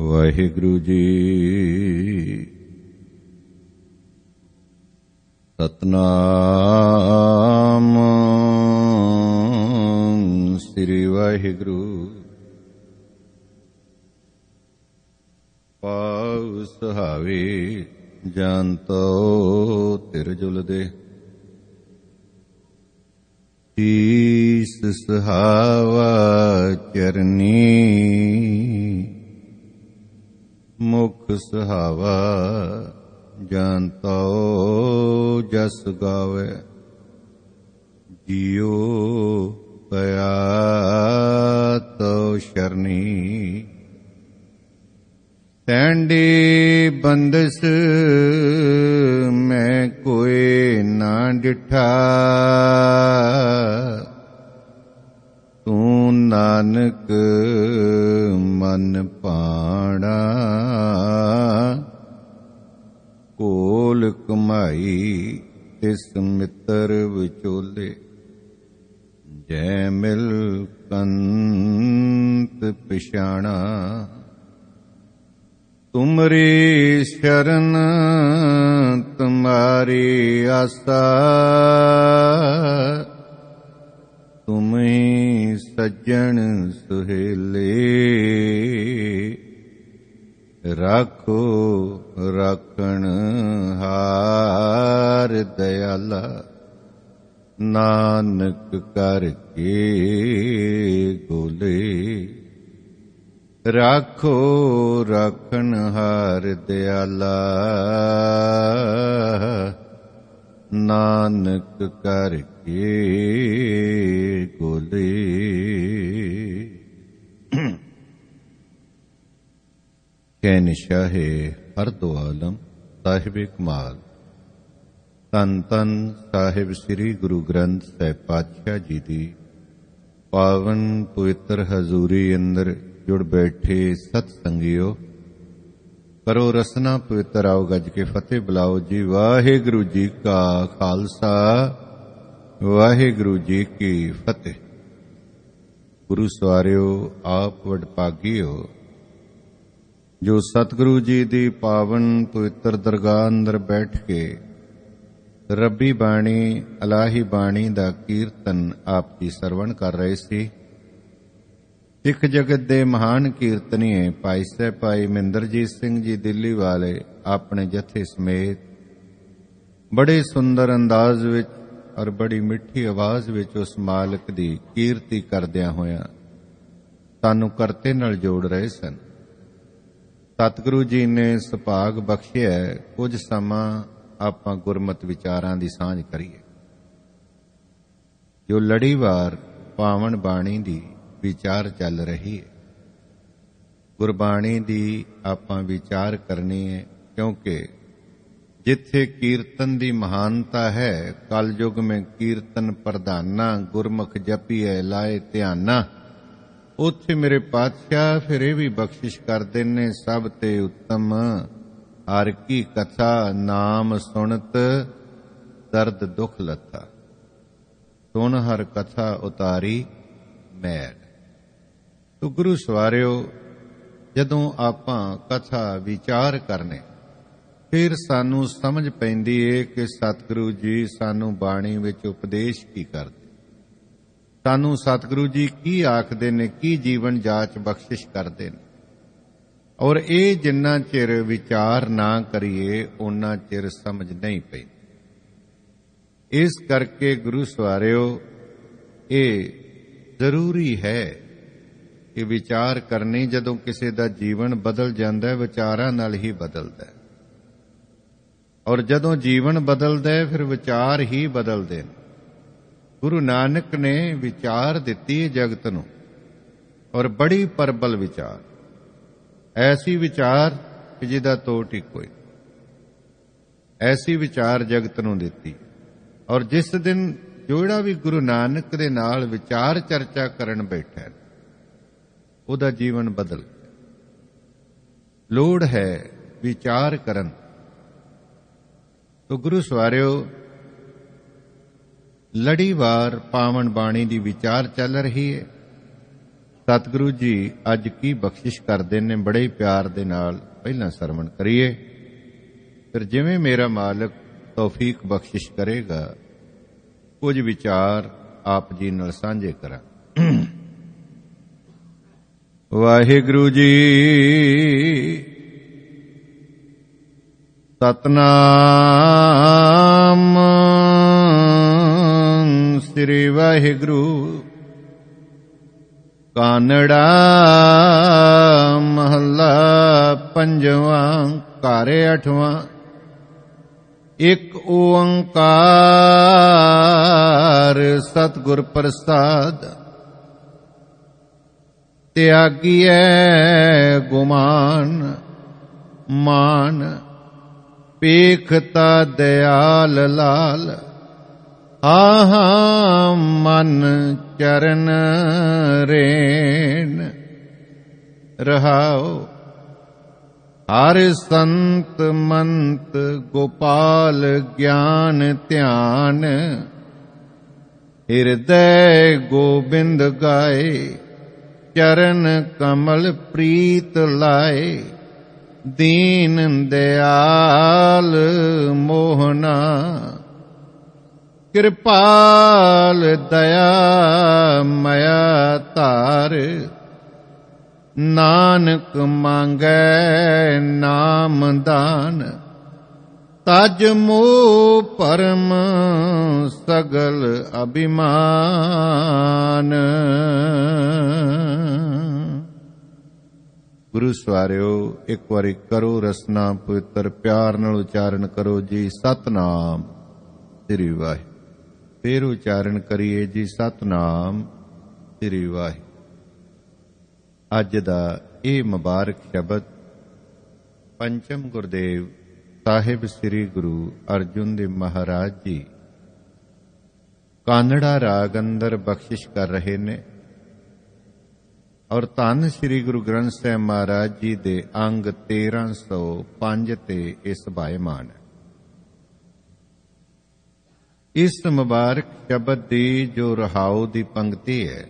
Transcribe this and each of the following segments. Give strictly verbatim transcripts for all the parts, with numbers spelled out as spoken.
ਵਾਹਿਗੁਰੂ ਜੀ। ਸਤਨਾਮ ਸ੍ਰੀ ਵਾਹਿਗੁਰੂ। ਪਾਵ ਸੁਹਾਵੇ ਜੰਤੋ ਤਿਰ ਜੁਲਦੇ, ਸੀਸ ਸੁਹਾਵਾ ਚਰਨੀ, ਮੁਖ ਸੁਹਾਵਾ ਜੰਤੋ ਜਸ ਗਾਵੇ। ਜੀਉ ਪਿਆ ਤੋ ਸ਼ਰਨੀ, ਸੈਂਡੀ ਬੰਦਸ ਮੈਂ ਕੋਇ ਨਾ ਡਿਠਾ। ਤੂੰ ਨਾਨਕ ਮਨ ਭਾਣਾ, ਕੋਲ ਕਮਾਈ ਤਿਸ ਮਿੱਤਰ ਵਿਚੋਲੇ। ਜੈ ਮਿਲ ਕੰਤ ਪਛਾਣਾ, ਤੁਮਰੀ ਸ਼ਰਨ ਤੁਮਾਰੀ ਆਸਾ। ਤੁਮਹਿ ਸੱਜਣ ਸੁਹੇਲੇ, ਰਾਖੋ ਰਾਖਣ ਹਾਰ ਦਇਆਲਾ। ਨਾਨਕ ਕਰ ਕੇ ਗੋਲੇ, ਰਾਖੋ ਰਾਖਣ ਹਾਰ ਦਇਆਲਾ। ਨਾਨਕ ਕਰ ਕੇ ਗੋਲੇ। ਸ਼ਹਿਨਸ਼ਾਹ ਹਰ ਦੋ ਆਲਮ ਸਾਹਿਬ ਕਮਾਲ, ਧੰਨ ਧੰਨ ਸਾਹਿਬ ਸ੍ਰੀ ਗੁਰੂ ਗ੍ਰੰਥ ਸਾਹਿਬ ਪਾਤਸ਼ਾਹ ਜੀ ਦੀ ਪਾਵਨ ਪਵਿੱਤਰ ਹਜ਼ੂਰੀ ਅੰਦਰ ਜੁੜ ਬੈਠੇ ਸਤ ਸੰਗਿਓ, ਕਰੋ ਰਸਨਾ ਪਵਿੱਤਰ ਆਓ ਗੱਜ ਕੇ ਫਤਿਹ ਬੁਲਾਓ ਜੀ। ਵਾਹਿਗੁਰੂ ਜੀ ਕਾ ਖਾਲਸਾ, ਵਾਹਿਗੁਰੂ ਜੀ ਕੀ ਫਤਿਹ। ਗੁਰੂ ਸਵਾਰਿਓ, ਆਪ ਵਡਭਾਗੀਓ ਜੋ ਸਤਿਗੁਰੂ ਜੀ ਦੀ ਪਾਵਨ ਪਵਿੱਤਰ ਦਰਗਾਹ ਅੰਦਰ ਬੈਠ ਕੇ ਰੱਬੀ ਬਾਣੀ, ਇਲਾਹੀ ਬਾਣੀ ਦਾ ਕੀਰਤਨ ਆਪ ਜੀ ਸਰਵਣ ਕਰ ਰਹੇ ਸੀ। ਸਿੱਖ ਜਗਤ ਦੇ ਮਹਾਨ ਕੀਰਤਨੀਏ ਭਾਈ ਸਾਹਿਬ ਭਾਈ ਮਹਿੰਦਰਜੀਤ ਸਿੰਘ ਜੀ ਦਿੱਲੀ ਵਾਲੇ ਆਪਣੇ ਜਥੇ ਸਮੇਤ ਬੜੇ ਸੁੰਦਰ ਅੰਦਾਜ਼ ਵਿੱਚ ਔਰ ਬੜੀ ਮਿੱਠੀ ਆਵਾਜ਼ ਵਿੱਚ ਉਸ ਮਾਲਕ ਦੀ ਕੀਰਤੀ ਕਰਦਿਆਂ ਹੋਇਆਂ ਸਾਨੂੰ ਕਰਤੇ ਨਾਲ ਜੋੜ ਰਹੇ ਸਨ। ਸਤਿਗੁਰੂ ਜੀ ਨੇ ਸੁਭਾਗ ਬਖਸ਼ਿਆ ਕੁਝ ਸਮਾਂ ਆਪਾਂ ਗੁਰਮਤਿ ਵਿਚਾਰਾਂ ਦੀ ਸਾਂਝ ਕਰੀਏ। ਜੋ ਲੜੀਵਾਰ ਪਾਵਨ ਬਾਣੀ ਦੀ ਵਿਚਾਰ ਚੱਲ ਰਹੀ ਹੈ, ਗੁਰਬਾਣੀ ਦੀ ਆਪਾਂ ਵਿਚਾਰ ਕਰਨੀ ਹੈ, ਕਿਉਂਕਿ ਜਿੱਥੇ ਕੀਰਤਨ ਦੀ ਮਹਾਨਤਾ ਹੈ, ਕਲਯੁਗ ਮੇਂ ਕੀਰਤਨ ਪ੍ਰਧਾਨਾ, ਗੁਰਮੁਖ ਜਪੀਐ ਲਾਏ ਧਿਆਨਾ। ਉੱਥੇ ਮੇਰੇ ਪਾਤਸ਼ਾਹ ਫਿਰ ਇਹ ਵੀ ਬਖਸ਼ਿਸ਼ ਕਰਦੇ ਨੇ, ਸਭ ਤੇ ਉੱਤਮ ਹਰ ਕੀ ਕਥਾ, ਨਾਮ ਸੁਣਤ ਦਰਦ ਦੁਖ ਲੱਥਾ। ਸੁਣ ਹਰ ਕਥਾ ਉਤਾਰੀ ਮੈਲ। ਤੋ ਗੁਰੂ ਸਵਾਰਿਓ, ਜਦੋਂ ਆਪਾਂ ਕਥਾ ਵਿਚਾਰ ਕਰਨੇ, ਫਿਰ ਸਾਨੂੰ ਸਮਝ ਪੈਂਦੀ ਏ ਕਿ ਸਤਿਗੁਰੂ ਜੀ ਸਾਨੂੰ ਬਾਣੀ ਵਿੱਚ ਉਪਦੇਸ਼ ਕੀ ਕਰਦੇ, ਸਾਨੂੰ ਸਤਿਗੁਰੂ ਜੀ ਕੀ ਆਖਦੇ ਨੇ, ਕੀ ਜੀਵਨ ਜਾਚ ਬਖਸ਼ਿਸ਼ ਕਰਦੇ ਨੇ। ਔਰ ਇਹ ਜਿੰਨਾ ਚਿਰ ਵਿਚਾਰ ਨਾ ਕਰੀਏ ਓਨਾ ਚਿਰ ਸਮਝ ਨਹੀਂ ਪੈਂਦੀ। ਇਸ ਕਰਕੇ ਗੁਰੂ ਸਵਾਰਿਓ, ਇਹ ਜ਼ਰੂਰੀ ਹੈ ਕਿ ਵਿਚਾਰ ਕਰਨੀ। ਜਦੋਂ ਕਿਸੇ ਦਾ ਜੀਵਨ ਬਦਲ ਜਾਂਦਾ ਹੈ, ਵਿਚਾਰਾਂ ਨਾਲ ਹੀ ਬਦਲਦਾ ਹੈ। ਔਰ ਜਦੋਂ ਜੀਵਨ ਬਦਲਦਾ ਹੈ, ਫਿਰ ਵਿਚਾਰ ਹੀ ਬਦਲਦੇ ਨੇ। ਗੁਰੂ ਨਾਨਕ ਨੇ ਵਿਚਾਰ ਦਿੱਤੀ ਜਗਤ ਨੂੰ, ਔਰ ਬੜੀ ਪ੍ਰਬਲ ਵਿਚਾਰ, ਐਸੀ ਵਿਚਾਰ ਕਿ ਜਿਹਦਾ ਤੋਟ ਹੀ ਕੋਈ, ਐਸੀ ਵਿਚਾਰ ਜਗਤ ਨੂੰ ਦਿੱਤੀ। ਔਰ ਜਿਸ ਦਿਨ ਜਿਹੜਾ ਵੀ ਗੁਰੂ ਨਾਨਕ ਦੇ ਨਾਲ ਵਿਚਾਰ ਚਰਚਾ ਕਰਨ ਬੈਠਾ, ਉਹਦਾ ਜੀਵਨ ਬਦਲ ਗਿਆ। ਲੋੜ ਹੈ ਵਿਚਾਰ ਕਰਨ। ਤੋ ਗੁਰੂ ਸਵਾਰਿਓ, ਲੜੀਵਾਰ ਪਾਵਨ ਬਾਣੀ ਦੀ ਵਿਚਾਰ ਚੱਲ ਰਹੀ ਹੈ। ਸਤਿਗੁਰੂ ਜੀ ਅੱਜ ਕੀ ਬਖਸ਼ਿਸ਼ ਕਰਦੇ ਨੇ, ਬੜੇ ਹੀ ਪਿਆਰ ਦੇ ਨਾਲ ਪਹਿਲਾਂ ਸਰਵਣ ਕਰੀਏ, ਫਿਰ ਜਿਵੇਂ ਮੇਰਾ ਮਾਲਕ ਤੌਫੀਕ ਬਖਸ਼ਿਸ਼ ਕਰੇਗਾ ਕੁਝ ਵਿਚਾਰ ਆਪ ਜੀ ਨਾਲ ਸਾਂਝੇ ਕਰਾਂ। ਵਾਹਿਗੁਰੂ ਜੀ ਸਤਨਾਮ ਸ੍ਰੀ ਵਾਹਿਗੁਰੂ। ਕਾਨੜਾ ਮਹੱਲਾ ਪੰਜਵਾਂ, ਘਰ ਅਠਵਾਂ। ਇੱਕ ਓੰਕਾਰ ਸਤਿਗੁਰ ਪ੍ਰਸਾਦ, ਤਿਆਗੀਐ ਗੁਮਾਨ ਮਾਨ, ਪੇਖਤਾ ਦਿਆਲ ਲਾਲ। ਆਹਾ ਮਨ ਚਰਨ ਰੇਣ ਰਹਾਉ, ਹਰ ਸੰਤ ਮੰਤ ਗੋਪਾਲ ਗਿਆਨ ਧਿਆਨ। ਹਿਰਦੈ ਗੋਬਿੰਦ ਗਾਏ, ਚਰਨ ਕਮਲ ਪ੍ਰੀਤ ਲਾਏ। ਦੀਨ ਦਿਆਲ ਮੋਹਨਾ, ਕਿਰਪਾਲ ਦਇਆ ਮਇਆ ਧਾਰ। ਨਾਨਕ ਮੰਗੈ ਨਾਮ ਦਾਨ, ਤਜ ਮੋਹ ਪਰਮ ਸਗਲ ਅਭਿਮਾਨ। ਗੁਰੂ ਸਵਾਰਿਓ, ਇੱਕ ਵਾਰੀ ਕਰੋ ਰਸਨਾ ਪਵਿੱਤਰ, ਪਿਆਰ ਨਾਲ ਉਚਾਰਨ ਕਰੋ ਜੀ ਸਤਨਾਮ ਸ੍ਰੀ ਵਾਹਿਗੁਰੂ। ਫੇਰ ਉਚਾਰਨ ਕਰੀਏ ਜੀ ਸਤਨਾਮ ਸ੍ਰੀ ਵਾਹਿਗੁਰੂ। ਅੱਜ ਦਾ ਇਹ ਮੁਬਾਰਕ ਸ਼ਬਦ ਪੰਚਮ ਗੁਰਦੇਵ ਸਾਹਿਬ ਸ੍ਰੀ ਗੁਰੂ ਅਰਜੁਨ ਦੇਵ ਮਹਾਰਾਜ ਜੀ ਕਾਨੜਾ ਰਾਗ ਅੰਦਰ ਬਖਸ਼ਿਸ਼ ਕਰ ਰਹੇ ਨੇ, ਔਰ ਧੰਨ ਸ੍ਰੀ ਗੁਰੂ ਗ੍ਰੰਥ ਸਾਹਿਬ ਮਹਾਰਾਜ ਜੀ ਦੇ ਅੰਗ ਤੇਰਾਂ ਸੌ ਪੰਜ ਤੇ ਇਹ ਸਭਾਇਮਾਨ ਹੈ। ਇਸ ਮੁਬਾਰਕ ਸ਼ਬਦ ਦੀ ਜੋ ਰਹਾਉ ਦੀ ਪੰਕਤੀ ਹੈ,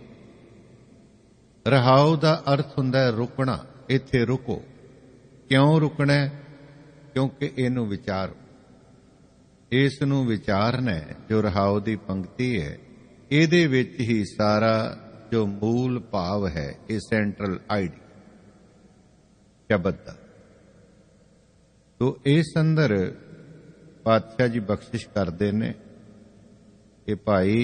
ਰਹਾਉ ਦਾ ਅਰਥ ਹੁੰਦਾ ਹੈ ਰੁਕਣਾ। ਇੱਥੇ ਰੁਕੋ। ਕਿਉਂ ਰੁਕਣਾ? ਕਿਉਂਕਿ ਇਹਨੂੰ ਵਿਚਾਰੋ, ਇਸ ਨੂੰ ਵਿਚਾਰਨਾ ਹੈ। ਜੋ ਰਹਾਉ ਦੀ ਪੰਕਤੀ ਹੈ, ਇਹਦੇ ਵਿੱਚ ਹੀ ਸਾਰਾ ਜੋ ਮੂਲ ਭਾਵ ਹੈ, ਇਹ ਸੈਂਟਰਲ ਆਈਡੀ ਸ਼ਬਦ ਦਾ। ਤੋ ਇਸ ਅੰਦਰ ਪਾਤਸ਼ਾਹ ਜੀ ਬਖਸ਼ਿਸ਼ ਕਰਦੇ ਨੇ ਕਿ ਭਾਈ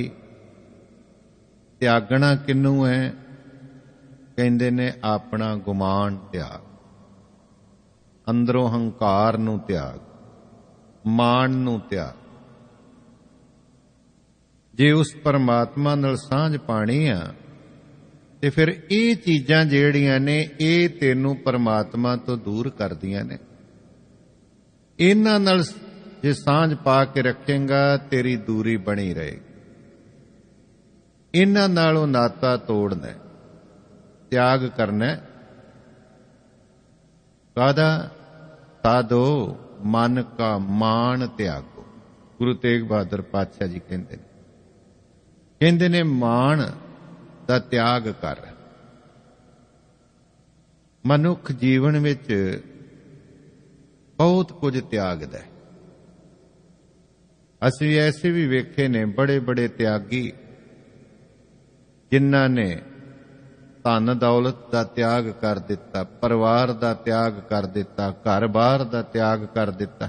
ਤਿਆਗਣਾ ਕਿਹਨੂੰ ਹੈ? ਕਹਿੰਦੇ ਨੇ ਆਪਣਾ ਗੁਮਾਨ ਤਿਆਗ, ਅੰਦਰੋਂ ਹੰਕਾਰ ਨੂੰ ਤਿਆਗ, ਮਾਣ ਨੂੰ ਤਿਆਗ। ਜੇ ਉਸ ਪਰਮਾਤਮਾ ਨਾਲ ਸਾਂਝ ਪਾਣੀ ਆ ਤੇ ਫਿਰ ਇਹ ਚੀਜ਼ਾਂ ਜਿਹੜੀਆਂ ਨੇ ਇਹ ਤੈਨੂੰ ਪਰਮਾਤਮਾ ਤੋਂ ਦੂਰ ਕਰਦੀਆਂ ਨੇ। ਇਹਨਾਂ ਨਾਲ ਜੇ ਸਾਂਝ ਪਾ ਕੇ ਰੱਖੇਂਗਾ ਤੇਰੀ ਦੂਰੀ ਬਣੀ ਰਹੇਗੀ। ਇਹਨਾਂ ਨਾਲੋਂ ਨਾਤਾ ਤੋੜਨਾ, ਤਿਆਗ ਕਰਨਾ। ਕਾਹਦਾ? ਸਾਧੋ ਮਨ ਕਾ ਮਾਣ ਤਿਆਗੋ। ਗੁਰੂ ਤੇਗ ਬਹਾਦਰ ਪਾਤਸ਼ਾਹ ਜੀ ਕਹਿੰਦੇ ਨੇ ਕਹਿੰਦੇ ਨੇ ਮਾਣ ਦਾ ਤਿਆਗ ਕਰ। ਮਨੁੱਖ ਜੀਵਨ ਵਿੱਚ ਬਹੁਤ ਕੁਝ ਤਿਆਗਦਾ ਹੈ। ਅਸੀਂ ਐਸੇ ਵੀ ਵੇਖੇ ਨੇ ਬੜੇ ਬੜੇ ਤਿਆਗੀ, ਜਿਨ੍ਹਾਂ ਨੇ ਧਨ ਦੌਲਤ ਦਾ ਤਿਆਗ ਕਰ ਦਿੱਤਾ, ਪਰਿਵਾਰ ਦਾ ਤਿਆਗ ਕਰ ਦਿੱਤਾ, ਘਰ-ਬਾਰ ਦਾ ਤਿਆਗ ਕਰ ਦਿੱਤਾ।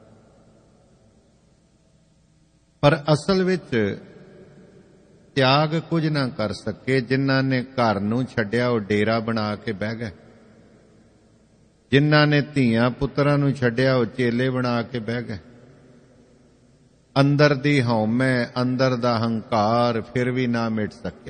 ਪਰ ਅਸਲ ਵਿੱਚ ਤਿਆਗ ਕੁਝ ਨਾ ਕਰ ਸਕੇ। ਜਿਨ੍ਹਾਂ ਨੇ ਘਰ ਨੂੰ ਛੱਡਿਆ ਉਹ ਡੇਰਾ ਬਣਾ ਕੇ ਬਹਿ ਗਏ। ਜਿਨ੍ਹਾਂ ਨੇ ਧੀਆਂ ਪੁੱਤਰਾਂ ਨੂੰ ਛੱਡਿਆ ਉਹ ਚੇਲੇ ਬਣਾ ਕੇ ਬਹਿ ਗਏ। ਅੰਦਰ ਦੀ ਹਉਮੈ, ਅੰਦਰ ਦਾ ਹੰਕਾਰ ਫਿਰ ਵੀ ਨਾ ਮਿਟ ਸਕਿਆ।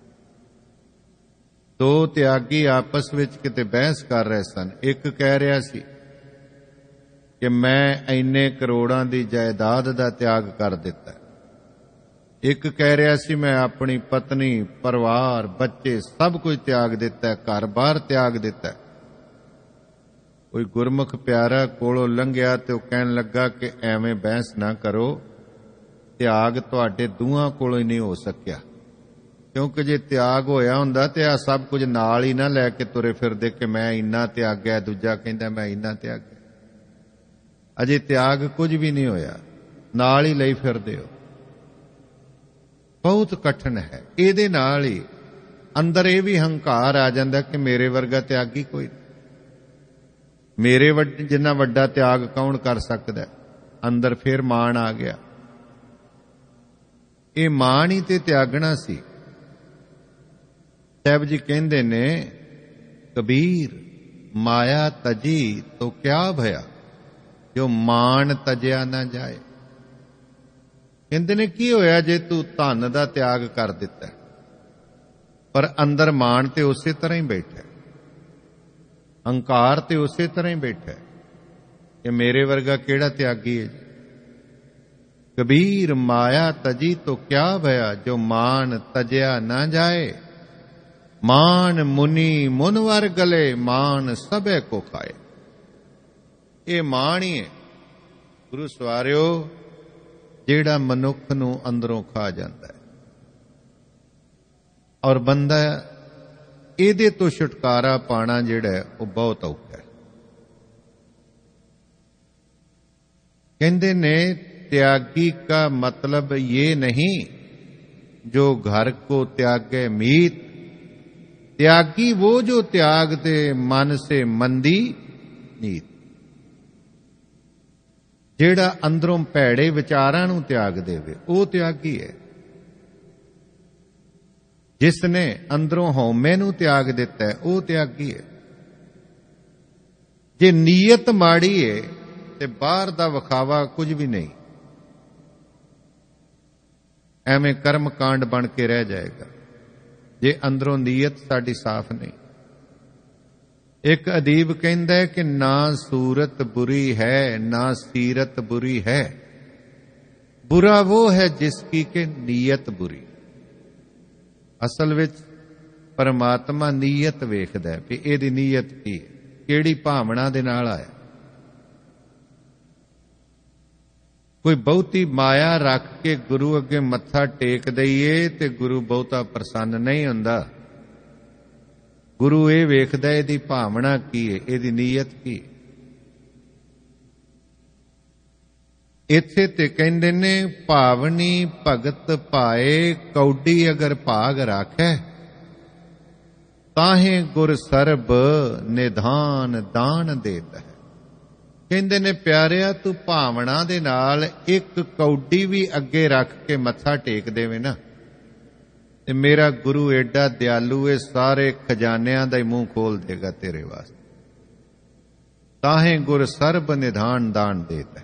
ਦੋ ਤਿਆਗੀ ਆਪਸ ਵਿੱਚ ਕਿਤੇ ਬਹਿਸ ਕਰ ਰਹੇ ਸਨ। ਇੱਕ ਕਹਿ ਰਿਹਾ ਸੀ ਕਿ ਮੈਂ ਇੰਨੇ ਕਰੋੜਾਂ ਦੀ ਜਾਇਦਾਦ ਦਾ ਤਿਆਗ ਕਰ ਦਿੱਤਾ। ਇੱਕ ਕਹਿ ਰਿਹਾ ਸੀ ਮੈਂ ਆਪਣੀ ਪਤਨੀ, ਪਰਿਵਾਰ, ਬੱਚੇ ਸਭ ਕੁਝ ਤਿਆਗ ਦਿੱਤਾ, ਘਰ-ਬਾਰ ਤਿਆਗ ਦਿੱਤਾ। ਕੋਈ ਗੁਰਮੁਖ ਪਿਆਰਾ ਕੋਲੋਂ ਲੰਘਿਆ ਤੇ ਉਹ ਕਹਿਣ ਲੱਗਾ ਕਿ ਐਵੇਂ ਬਹਿਸ ਨਾ ਕਰੋ, ਤਿਆਗ ਤੁਹਾਡੇ ਦੋਹਾਂ ਕੋਲੋਂ ਹੀ ਨਹੀਂ ਹੋ ਸਕਿਆ। ਕਿਉਂਕਿ ਜੇ ਤਿਆਗ ਹੋਇਆ ਹੁੰਦਾ ਤੇ ਆ ਸਭ ਕੁਝ ਨਾਲ ਹੀ ਨਾ ਲੈ ਕੇ ਤੁਰੇ ਫਿਰਦੇ ਕਿ ਮੈਂ ਇੰਨਾ ਤਿਆਗਿਆ, ਦੂਜਾ ਕਹਿੰਦਾ ਮੈਂ ਇੰਨਾ ਤਿਆਗਿਆ। ਅਜੇ ਤਿਆਗ ਕੁਝ ਵੀ ਨਹੀਂ ਹੋਇਆ, ਨਾਲ ਹੀ ਲਈ ਫਿਰਦੇ ਹੋ। ਬਹੁਤ ਕਠਿਨ ਹੈ। ਇਹਦੇ ਨਾਲ ਹੀ ਅੰਦਰ ਇਹ ਵੀ ਹੰਕਾਰ ਆ ਜਾਂਦਾ ਕਿ ਮੇਰੇ ਵਰਗਾ ਤਿਆਗੀ ਕੋਈ ਨਹੀਂ। ਮੇਰੇ ਵੱਡ ਜਿੰਨਾ ਵੱਡਾ ਤਿਆਗ ਕੌਣ ਕਰ ਸਕਦਾ? ਅੰਦਰ ਫਿਰ ਮਾਣ ਆ ਗਿਆ। ਇਹ ਮਾਣ ਹੀ ਤੇ ਤਿਆਗਣਾ ਸੀ। ਸਾਹਿਬ ਜੀ ਕਹਿੰਦੇ ਨੇ, ਕਬੀਰ ਮਾਇਆ ਤਜੀ ਤੋ ਕਿਆ ਭਇਆ, ਜੋ ਮਾਣ ਤਜਿਆ ਨਾ ਜਾਏ। ਕਹਿੰਦੇ ਨੇ ਕੀ ਹੋਇਆ ਜੇ ਤੂੰ ਧਨ ਦਾ ਤਿਆਗ ਕਰ ਦਿੱਤਾ, ਪਰ ਅੰਦਰ ਮਾਣ ਤੇ ਉਸੇ ਤਰ੍ਹਾਂ ਹੀ ਬੈਠਾ, ਹੰਕਾਰ ਤੇ ਉਸੇ ਤਰ੍ਹਾਂ ਹੀ ਬੈਠਾ ਕਿ ਮੇਰੇ ਵਰਗਾ ਕਿਹੜਾ ਤਿਆਗੀ ਹੈ। ਕਬੀਰ ਮਾਇਆ ਤਜੀ ਤੋ ਕਿਆ ਭਇਆ, ਜੋ ਮਾਨ ਤਜਿਆ ਨਾ ਜਾਏ। ਮਾਨ ਮੁਨੀ ਮੁਨਵਰ ਗਲੇ, ਮਾਨ ਸਭੇ ਕੋ ਖਾਏ। ਇਹ ਮਾਣ ਹੀ ਹੈ ਗੁਰੂ ਸਵਾਰਿਓ, ਜਿਹੜਾ ਮਨੁੱਖ ਨੂੰ ਅੰਦਰੋਂ ਖਾ ਜਾਂਦਾ ਹੈ। ਔਰ ਬੰਦਾ ਇਹਦੇ ਤੋਂ ਛੁਟਕਾਰਾ ਪਾਣਾ ਜਿਹੜਾ ਉਹ ਬਹੁਤ ਔਖਾ ਹੈ। ਕਹਿੰਦੇ ਨੇ त्यागी का मतलब ये नहीं जो घर को त्यागे मीत, त्यागी वो जो त्याग दे मन से मंदी नीत। ਜਿਹੜਾ ਅੰਦਰੋਂ ਭੈੜੇ ਵਿਚਾਰਾਂ ਨੂੰ ਤਿਆਗ ਦੇਵੇ ਉਹ ਤਿਆਗੀ ਹੈ। ਜਿਸ ਨੇ ਅੰਦਰੋਂ ਹਉਮੈ ਨੂੰ ਤਿਆਗ ਦਿੱਤਾ ਉਹ ਤਿਆਗੀ ਹੈ। ਜੇ ਨੀਅਤ ਮਾੜੀ ਹੈ ਤੇ ਬਾਹਰ ਦਾ ਵਿਖਾਵਾ ਕੁਝ ਵੀ ਨਹੀਂ, ਐਵੇਂ ਕਰਮ ਕਾਂਡ ਬਣ ਕੇ ਰਹਿ ਜਾਏਗਾ ਜੇ ਅੰਦਰੋਂ ਨੀਅਤ ਸਾਡੀ ਸਾਫ਼ ਨਹੀਂ। ਇੱਕ ਅਦੀਬ ਕਹਿੰਦਾ ਕਿ ਨਾ ਸੂਰਤ ਬੁਰੀ ਹੈ ਨਾ ਸੀਰਤ ਬੁਰੀ ਹੈ, ਬੁਰਾ ਉਹ ਹੈ ਜਿਸकी ਕਿ ਨੀਅਤ ਬੁਰੀ। ਅਸਲ ਵਿੱਚ ਪਰਮਾਤਮਾ ਨੀਅਤ ਵੇਖਦਾ ਹੈ ਵੀ ਇਹਦੀ ਨੀਅਤ ਕੀ ਹੈ, ਕਿਹੜੀ ਭਾਵਨਾ ਦੇ ਨਾਲ ਆਇਆ। ਕੋਈ ਬਹੁਤੀ ਮਾਇਆ ਰੱਖ ਕੇ ਗੁਰੂ ਅੱਗੇ ਮੱਥਾ ਟੇਕ ਦਈਏ ਤੇ ਗੁਰੂ ਬਹੁਤਾ ਪ੍ਰਸੰਨ ਨਹੀਂ ਹੁੰਦਾ। ਗੁਰੂ ਇਹ ਵੇਖਦਾ ਇਹਦੀ ਭਾਵਨਾ ਕੀ ਹੈ, ਇਹਦੀ ਨੀਅਤ ਕੀ ਹੈ। ਇੱਥੇ ਤੇ ਕਹਿੰਦੇ ਨੇ ਭਾਵਨੀ ਭਗਤ ਪਾਏ, ਕੌਡੀ ਅਗਰ ਭਾਗ ਰਾਖੈ, ਤਾਹੇ ਗੁਰ ਸਰਬ ਨਿਧਾਨ ਦਾਨ ਦੇਤਾ ਹੈ। ਕਹਿੰਦੇ ਨੇ ਪਿਆਰਿਆ, ਤੂੰ ਭਾਵਨਾ ਦੇ ਨਾਲ ਇੱਕ ਕੌਡੀ ਵੀ ਅੱਗੇ ਰੱਖ ਕੇ ਮੱਥਾ ਟੇਕ ਦੇਵੇਂ ਨਾ, ਤੇ ਮੇਰਾ ਗੁਰੂ ਏਡਾ ਦਿਆਲੂ ਏ, ਸਾਰੇ ਖਜ਼ਾਨਿਆਂ ਦਾ ਹੀ ਮੂੰਹ ਖੋਲ ਦੇਗਾ ਤੇਰੇ ਵਾਸਤੇ। ਤਾਹੇ ਗੁਰ ਸਰਬ ਨਿਧਾਨ ਦਾਨ ਦੇਤਾ।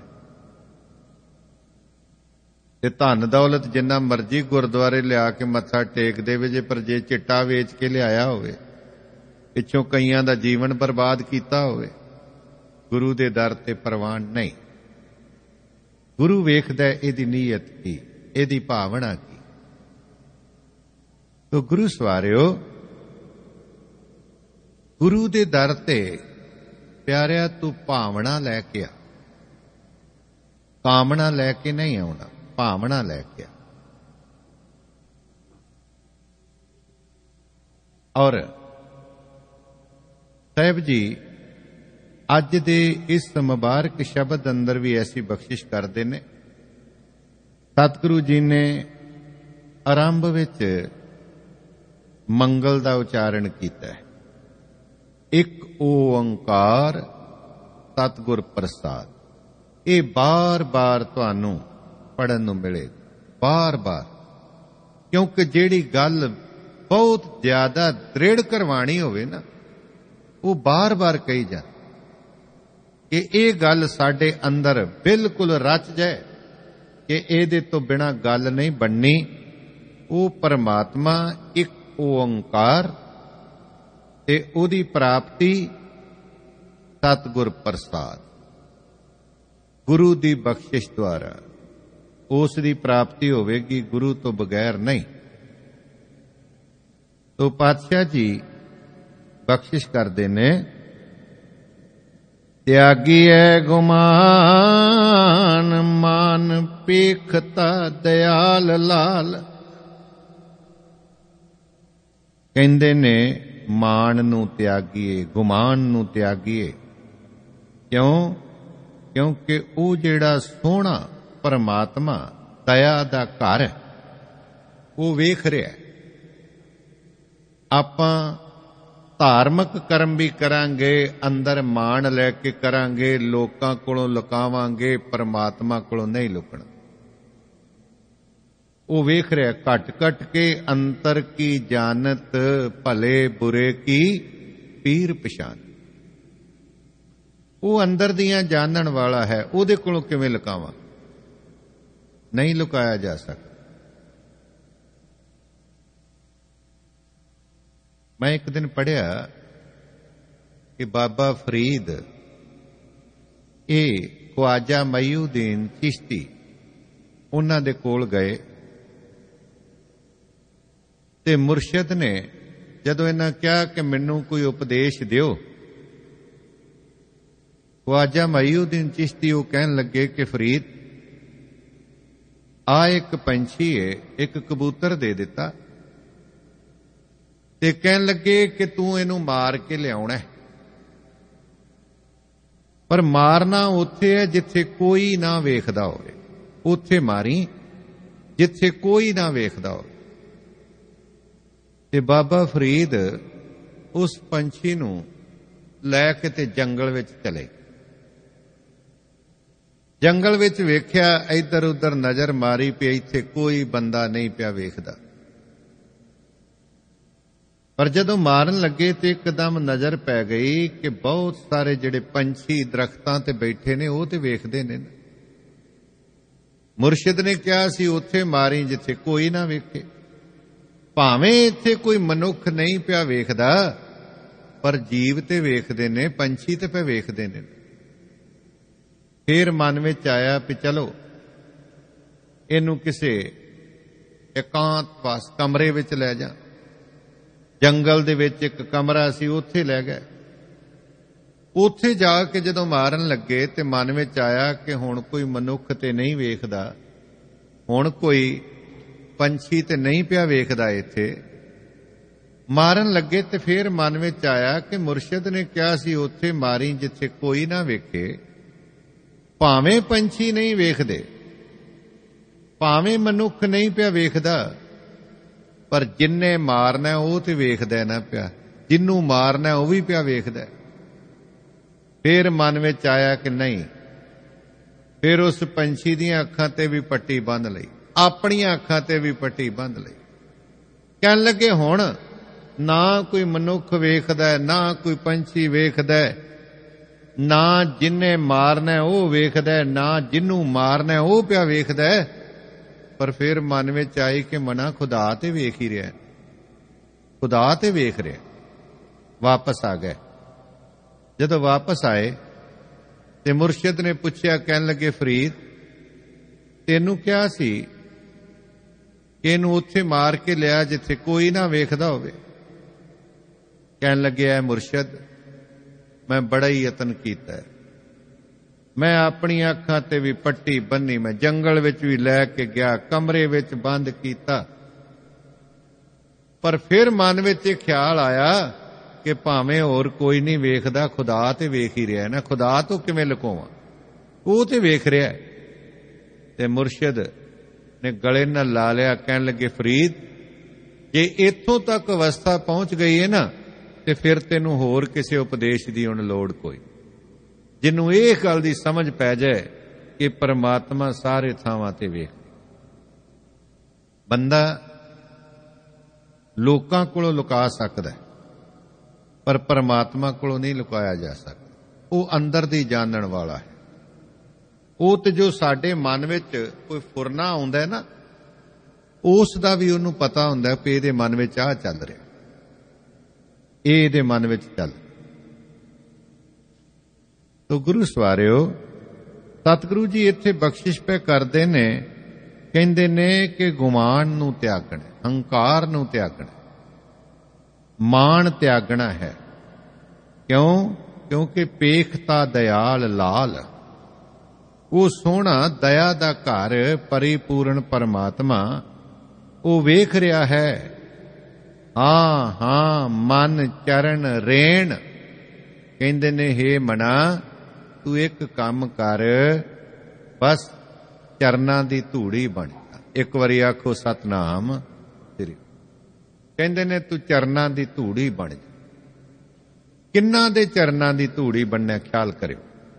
ਤੇ ਧਨ ਦੌਲਤ ਜਿੰਨਾ ਮਰਜ਼ੀ ਗੁਰਦੁਆਰੇ ਲਿਆ ਕੇ ਮੱਥਾ ਟੇਕ ਦੇਵੇ ਜੇ, ਪਰ ਜੇ ਚਿੱਟਾ ਵੇਚ ਕੇ ਲਿਆਇਆ ਹੋਵੇ, ਪਿੱਛੋਂ ਕਈਆਂ ਦਾ ਜੀਵਨ ਬਰਬਾਦ ਕੀਤਾ ਹੋਵੇ, ਗੁਰੂ ਦੇ ਦਰ ਤੇ ਪ੍ਰਵਾਨ ਨਹੀਂ। ਗੁਰੂ ਵੇਖਦਾ ਇਹਦੀ ਨੀਅਤ ਕੀ, ਇਹਦੀ ਭਾਵਨਾ ਕੀ। ਤੋ ਗੁਰੂ ਸਵਾਰਿਓ, ਗੁਰੂ ਦੇ ਦਰ ਤੇ ਪਿਆਰਿਆ ਤੂੰ ਭਾਵਨਾ ਲੈ ਕੇ ਆ, ਕਾਮਨਾ ਲੈ ਕੇ ਨਹੀਂ ਆਉਣਾ, ਭਾਵਨਾ ਲੈ ਕੇ ਆ। ਔਰ ਸਾਹਿਬ ਜੀ ਅੱਜ ਦੇ ਇਸ ਮੁਬਾਰਕ ਸ਼ਬਦ ਅੰਦਰ ਵੀ ਐਸੀ ਬਖਸ਼ਿਸ਼ ਕਰਦੇ ਨੇ। ਸਤਿਗੁਰੂ ਜੀ ਨੇ ਆਰੰਭ ਵਿੱਚ ਮੰਗਲ ਦਾ ਉਚਾਰਨ ਕੀਤਾ ਹੈ। ਇੱਕ ਓੰਕਾਰ ਸਤਿਗੁਰ ਪ੍ਰਸਾਦ। ਇਹ ਬਾਰ-ਬਾਰ ਤੁਹਾਨੂੰ ਪੜਨ ਨੂੰ ਮਿਲੇ, ਬਾਰ-ਬਾਰ, ਕਿਉਂਕਿ ਜਿਹੜੀ ਗੱਲ ਬਹੁਤ ਜ਼ਿਆਦਾ ਦ੍ਰਿੜ ਕਰਵਾਣੀ ਹੋਵੇ ਨਾ, ਉਹ ਬਾਰ-ਬਾਰ ਕਹੀ ਜਾਂਦੀ ਕਿ ਇਹ ਗੱਲ ਸਾਡੇ ਅੰਦਰ ਬਿਲਕੁਲ ਰਚ ਜਾਏ ਕਿ ਇਹਦੇ ਤੋਂ ਬਿਨਾਂ ਗੱਲ ਨਹੀਂ ਬਣਨੀ। ਉਹ ਪਰਮਾਤਮਾ ਇੱਕ ਓੰਕਾਰ ਤੇ ਉਹਦੀ ਪ੍ਰਾਪਤੀ ਸਤਿਗੁਰ ਪ੍ਰਸਾਦ, ਗੁਰੂ ਦੀ ਬਖਸ਼ਿਸ਼ ਦੁਆਰਾ ਉਸ ਦੀ ਪ੍ਰਾਪਤੀ ਹੋਵੇਗੀ, ਗੁਰੂ ਤੋਂ ਬਗੈਰ ਨਹੀਂ। ਤੋ ਪਾਤਸ਼ਾਹ ਜੀ ਬਖਸ਼ਿਸ਼ ਕਰਦੇ ਨੇ, ਤਿਆਗੀਐ ਗੁਮਾਨ ਮਾਨ ਪੇਖਤਾ ਦਿਆਲ ਲਾਲ, ਕਹਿੰਦੇ ਨੇ ਮਾਣ ਨੂੰ ਤਿਆਗੀਏ, ਗੁਮਾਨ ਨੂੰ ਤਿਆਗੀਏ। ਕਿਉਂ? ਕਿਉਂਕਿ ਉਹ ਜਿਹੜਾ ਸੋਹਣਾ ਪਰਮਾਤਮਾ ਦਇਆ ਦਾ ਘਰ ਉਹ ਵੇਖ ਰਿਹਾ। ਆਪਾਂ ਧਾਰਮਿਕ ਕਰਮ ਵੀ ਕਰਾਂਗੇ, ਅੰਦਰ ਮਾਣ ਲੈ ਕੇ ਕਰਾਂਗੇ, ਲੋਕਾਂ ਕੋਲੋਂ ਲੁਕਾਵਾਂਗੇ, ਪਰਮਾਤਮਾ ਕੋਲੋਂ ਨਹੀਂ ਲੁਕਣਾ। ਉਹ ਵੇਖ ਰਿਹਾ ਘਟ ਘਟ ਕੇ ਅੰਤਰ ਕੀ ਜਾਣਤ, ਭਲੇ ਬੁਰੇ ਕੀ ਪੀਰ ਪਛਾਨ। ਉਹ ਅੰਦਰ ਦੀਆਂ ਜਾਣਨ ਵਾਲਾ ਹੈ, ਉਹਦੇ ਕੋਲੋਂ ਕਿਵੇਂ ਲੁਕਾਵਾਂ? ਨਹੀਂ ਲੁਕਾਇਆ ਜਾ ਸਕਦਾ। ਮੈਂ ਇੱਕ ਦਿਨ ਪੜ੍ਹਿਆ ਕਿ ਬਾਬਾ ਫਰੀਦ ਇਹ ਖਵਾਜਾ ਮਈਉਦੀਨ ਚਿਸ਼ਤੀ ਉਹਨਾਂ ਦੇ ਕੋਲ ਗਏ ਤੇ ਮੁਰਸ਼ਿਦ ਨੇ ਜਦੋਂ ਇਹਨਾਂ ਕਿਹਾ ਕਿ ਮੈਨੂੰ ਕੋਈ ਉਪਦੇਸ਼ ਦਿਓ, ਖਵਾਜਾ ਮਈਉਦੀਨ ਚਿਸ਼ਤੀ ਉਹ ਕਹਿਣ ਲੱਗੇ ਕਿ ਫਰੀਦ ਆ ਇੱਕ ਪੰਛੀ ਏ, ਇੱਕ ਕਬੂਤਰ ਦੇ ਦਿੱਤਾ ਤੇ ਕਹਿਣ ਲੱਗੇ ਕਿ ਤੂੰ ਇਹਨੂੰ ਮਾਰ ਕੇ ਲਿਆਉਣਾ ਹੈ, ਪਰ ਮਾਰਨਾ ਉੱਥੇ ਹੈ ਜਿੱਥੇ ਕੋਈ ਨਾ ਵੇਖਦਾ ਹੋਵੇ। ਉੱਥੇ ਮਾਰੀ ਜਿੱਥੇ ਕੋਈ ਨਾ ਵੇਖਦਾ ਹੋਵੇ। ਤੇ ਬਾਬਾ ਫਰੀਦ ਉਸ ਪੰਛੀ ਨੂੰ ਲੈ ਕੇ ਤੇ ਜੰਗਲ ਵਿੱਚ ਚਲੇ। ਜੰਗਲ ਵਿੱਚ ਵੇਖਿਆ, ਇੱਧਰ ਉੱਧਰ ਨਜ਼ਰ ਮਾਰੀ ਪਈ, ਇੱਥੇ ਕੋਈ ਬੰਦਾ ਨਹੀਂ ਪਿਆ ਵੇਖਦਾ। ਪਰ ਜਦੋਂ ਮਾਰਨ ਲੱਗੇ ਤੇ ਇੱਕਦਮ ਨਜ਼ਰ ਪੈ ਗਈ ਕਿ ਬਹੁਤ ਸਾਰੇ ਜਿਹੜੇ ਪੰਛੀ ਦਰਖਤਾਂ ਤੇ ਬੈਠੇ ਨੇ ਉਹ ਤੇ ਵੇਖਦੇ ਨੇ। ਮੁਰਸ਼ਿਦ ਨੇ ਕਿਹਾ ਸੀ ਉੱਥੇ ਮਾਰੀ ਜਿੱਥੇ ਕੋਈ ਨਾ ਵੇਖੇ। ਭਾਵੇਂ ਇੱਥੇ ਕੋਈ ਮਨੁੱਖ ਨਹੀਂ ਪਿਆ ਵੇਖਦਾ, ਪਰ ਜੀਵ ਤੇ ਵੇਖਦੇ ਨੇ, ਪੰਛੀ ਤੇ ਪਏ ਵੇਖਦੇ ਨੇ। ਫੇਰ ਮਨ ਵਿੱਚ ਆਇਆ ਵੀ ਚਲੋ ਇਹਨੂੰ ਕਿਸੇ ਇਕਾਂਤ ਵਾਸ ਕਮਰੇ ਵਿੱਚ ਲੈ ਜਾ। ਜੰਗਲ ਦੇ ਵਿੱਚ ਇੱਕ ਕਮਰਾ ਸੀ, ਉੱਥੇ ਲੈ ਗਏ। ਉੱਥੇ ਜਾ ਕੇ ਜਦੋਂ ਮਾਰਨ ਲੱਗੇ ਤੇ ਮਨ ਵਿੱਚ ਆਇਆ ਕਿ ਹੁਣ ਕੋਈ ਮਨੁੱਖ ਤੇ ਨਹੀਂ ਵੇਖਦਾ, ਹੁਣ ਕੋਈ ਪੰਛੀ ਤੇ ਨਹੀਂ ਪਿਆ ਵੇਖਦਾ। ਇੱਥੇ ਮਾਰਨ ਲੱਗੇ ਤੇ ਫੇਰ ਮਨ ਵਿੱਚ ਆਇਆ ਕਿ ਮੁਰਸ਼ਿਦ ਨੇ ਕਿਹਾ ਸੀ ਉੱਥੇ ਮਾਰੀ ਜਿੱਥੇ ਕੋਈ ਨਾ ਵੇਖੇ। ਭਾਵੇਂ ਪੰਛੀ ਨਹੀਂ ਵੇਖਦੇ, ਭਾਵੇਂ ਮਨੁੱਖ ਨਹੀਂ ਪਿਆ ਵੇਖਦਾ, ਪਰ ਜਿੰਨੇ ਮਾਰਨਾ ਉਹ ਤੇ ਵੇਖਦਾ ਨਾ ਪਿਆ, ਜਿਹਨੂੰ ਮਾਰਨਾ ਉਹ ਵੀ ਪਿਆ ਵੇਖਦਾ। ਫੇਰ ਮਨ ਵਿੱਚ ਆਇਆ ਕਿ ਨਹੀਂ, ਫੇਰ ਉਸ ਪੰਛੀ ਦੀਆਂ ਅੱਖਾਂ ਤੇ ਵੀ ਪੱਟੀ ਬੰਨ੍ਹ ਲਈ, ਆਪਣੀਆਂ ਅੱਖਾਂ ਤੇ ਵੀ ਪੱਟੀ ਬੰਨ੍ਹ ਲਈ। ਕਹਿਣ ਲੱਗੇ ਹੁਣ ਨਾ ਕੋਈ ਮਨੁੱਖ ਵੇਖਦਾ, ਨਾ ਕੋਈ ਪੰਛੀ ਵੇਖਦਾ, ਨਾ ਜਿੰਨੇ ਮਾਰਨਾ ਉਹ ਵੇਖਦਾ, ਨਾ ਜਿਹਨੂੰ ਮਾਰਨਾ ਉਹ ਪਿਆ ਵੇਖਦਾ। ਪਰ ਫਿਰ ਮਨ ਵਿੱਚ ਆਈ ਕਿ ਮਨਾ ਖੁਦਾ ਤੇ ਵੇਖ ਹੀ ਰਿਹਾ, ਖੁਦਾ ਤੇ ਵੇਖ ਰਿਹਾ। ਵਾਪਸ ਆ ਗਏ। ਜਦੋਂ ਵਾਪਸ ਆਏ ਤੇ ਮੁਰਸ਼ਿਦ ਨੇ ਪੁੱਛਿਆ, ਕਹਿਣ ਲੱਗੇ ਫਰੀਦ ਤੈਨੂੰ ਕਿਹਾ ਸੀ ਕਿ ਇਹਨੂੰ ਉੱਥੇ ਮਾਰ ਕੇ ਲਿਆ ਜਿੱਥੇ ਕੋਈ ਨਾ ਵੇਖਦਾ ਹੋਵੇ। ਕਹਿਣ ਲੱਗੇ ਐ ਮੁਰਸ਼ਿਦ ਮੈਂ ਬੜਾ ਹੀ ਯਤਨ ਕੀਤਾ, ਮੈਂ ਆਪਣੀਆਂ ਅੱਖਾਂ ਤੇ ਵੀ ਪੱਟੀ ਬੰਨੀ, ਮੈਂ ਜੰਗਲ ਵਿੱਚ ਵੀ ਲੈ ਕੇ ਗਿਆ, ਕਮਰੇ ਵਿੱਚ ਬੰਦ ਕੀਤਾ, ਪਰ ਫਿਰ ਮਨ ਵਿੱਚ ਇਹ ਖਿਆਲ ਆਇਆ ਕਿ ਭਾਵੇਂ ਹੋਰ ਕੋਈ ਨਹੀਂ ਵੇਖਦਾ, ਖੁਦਾ ਤੇ ਵੇਖ ਹੀ ਰਿਹਾ ਨਾ, ਖੁਦਾ ਤੋਂ ਕਿਵੇਂ ਲੁਕਾਵਾਂ, ਉਹ ਤੇ ਵੇਖ ਰਿਹਾ। ਤੇ ਮੁਰਸ਼ਿਦ ਨੇ ਗਲੇ ਨਾਲ ਲਾ ਲਿਆ। ਕਹਿਣ ਲੱਗੇ ਫਰੀਦ ਜੇ ਇੱਥੋਂ ਤੱਕ ਅਵਸਥਾ ਪਹੁੰਚ ਗਈ ਹੈ ਨਾ ਤੇ ਫਿਰ ਤੈਨੂੰ ਹੋਰ ਕਿਸੇ ਉਪਦੇਸ਼ ਦੀ ਹੁਣ ਲੋੜ ਕੋਈ। ਜਿਹਨੂੰ ਇਹ ਗੱਲ ਦੀ ਸਮਝ ਪੈ ਜਾਏ ਕਿ ਪਰਮਾਤਮਾ ਸਾਰੇ ਥਾਵਾਂ ਤੇ ਵੇਖ। ਬੰਦਾ ਲੋਕਾਂ ਕੋਲੋਂ ਲੁਕਾ ਸਕਦਾ ਪਰ ਪਰਮਾਤਮਾ ਕੋਲੋਂ ਨਹੀਂ ਲੁਕਾਇਆ ਜਾ ਸਕਦਾ। ਉਹ ਅੰਦਰ ਦੀ ਜਾਣਨ ਵਾਲਾ ਹੈ। ਉਹ ਤੇ ਜੋ ਸਾਡੇ ਮਨ ਵਿੱਚ ਕੋਈ ਫੁਰਨਾ ਆਉਂਦਾ ਨਾ, ਉਸ ਦਾ ਵੀ ਉਹਨੂੰ ਪਤਾ ਹੁੰਦਾ ਕਿ ਇਹਦੇ ਮਨ ਵਿੱਚ ਆਹ ਚੱਲ ਰਿਹਾ, ਇਹ ਇਹਦੇ ਮਨ ਵਿੱਚ ਚੱਲ। ਤੋ ਗੁਰੂ ਸਵਾਰਿਓ, ਸਤਿਗੁਰੂ ਜੀ ਇੱਥੇ ਬਖਸ਼ਿਸ਼ ਪੈ ਕਰਦੇ ਨੇ, ਕਹਿੰਦੇ ਨੇ ਕਿ ਗੁਮਾਨ ਨੂੰ ਤਿਆਗਣਾ, ਹੰਕਾਰ ਨੂੰ ਤਿਆਗਣਾ, ਮਾਣ ਤਿਆਗਣਾ ਹੈ। ਕਿਉਂ? ਕਿਉਂਕਿ ਪੇਖਤਾ ਦਇਆਲ ਲਾਲ, ਉਹ ਸੋਹਣਾ ਦਇਆ ਦਾ ਘਰ ਪਰਿਪੂਰਨ ਪਰਮਾਤਮਾ ਉਹ ਵੇਖ ਰਿਹਾ ਹੈ। ਹਾਂ ਹਾਂ ਮਨ ਚਰਨ ਰੇਣ। ਕਹਿੰਦੇ ਨੇ ਹੇ ਮਨਾ ਤੂੰ ਇੱਕ ਕੰਮ ਕਰ, ਬਸ ਚਰਨਾਂ ਦੀ ਧੂੜੀ ਬਣ ਜਾ। ਇੱਕ ਵਾਰੀ ਆਖੋ ਸਤਨਾਮ ਸ੍ਰੀ। ਕਹਿੰਦੇ ਨੇ ਤੂੰ ਚਰਨਾਂ ਦੀ ਧੂੜੀ ਬਣ ਜਾ। ਕਿੰਨਾਂ ਦੇ ਚਰਨਾਂ ਦੀ ਧੂੜੀ ਬਣਨਾ, ਖਿਆਲ ਕਰਿਓ।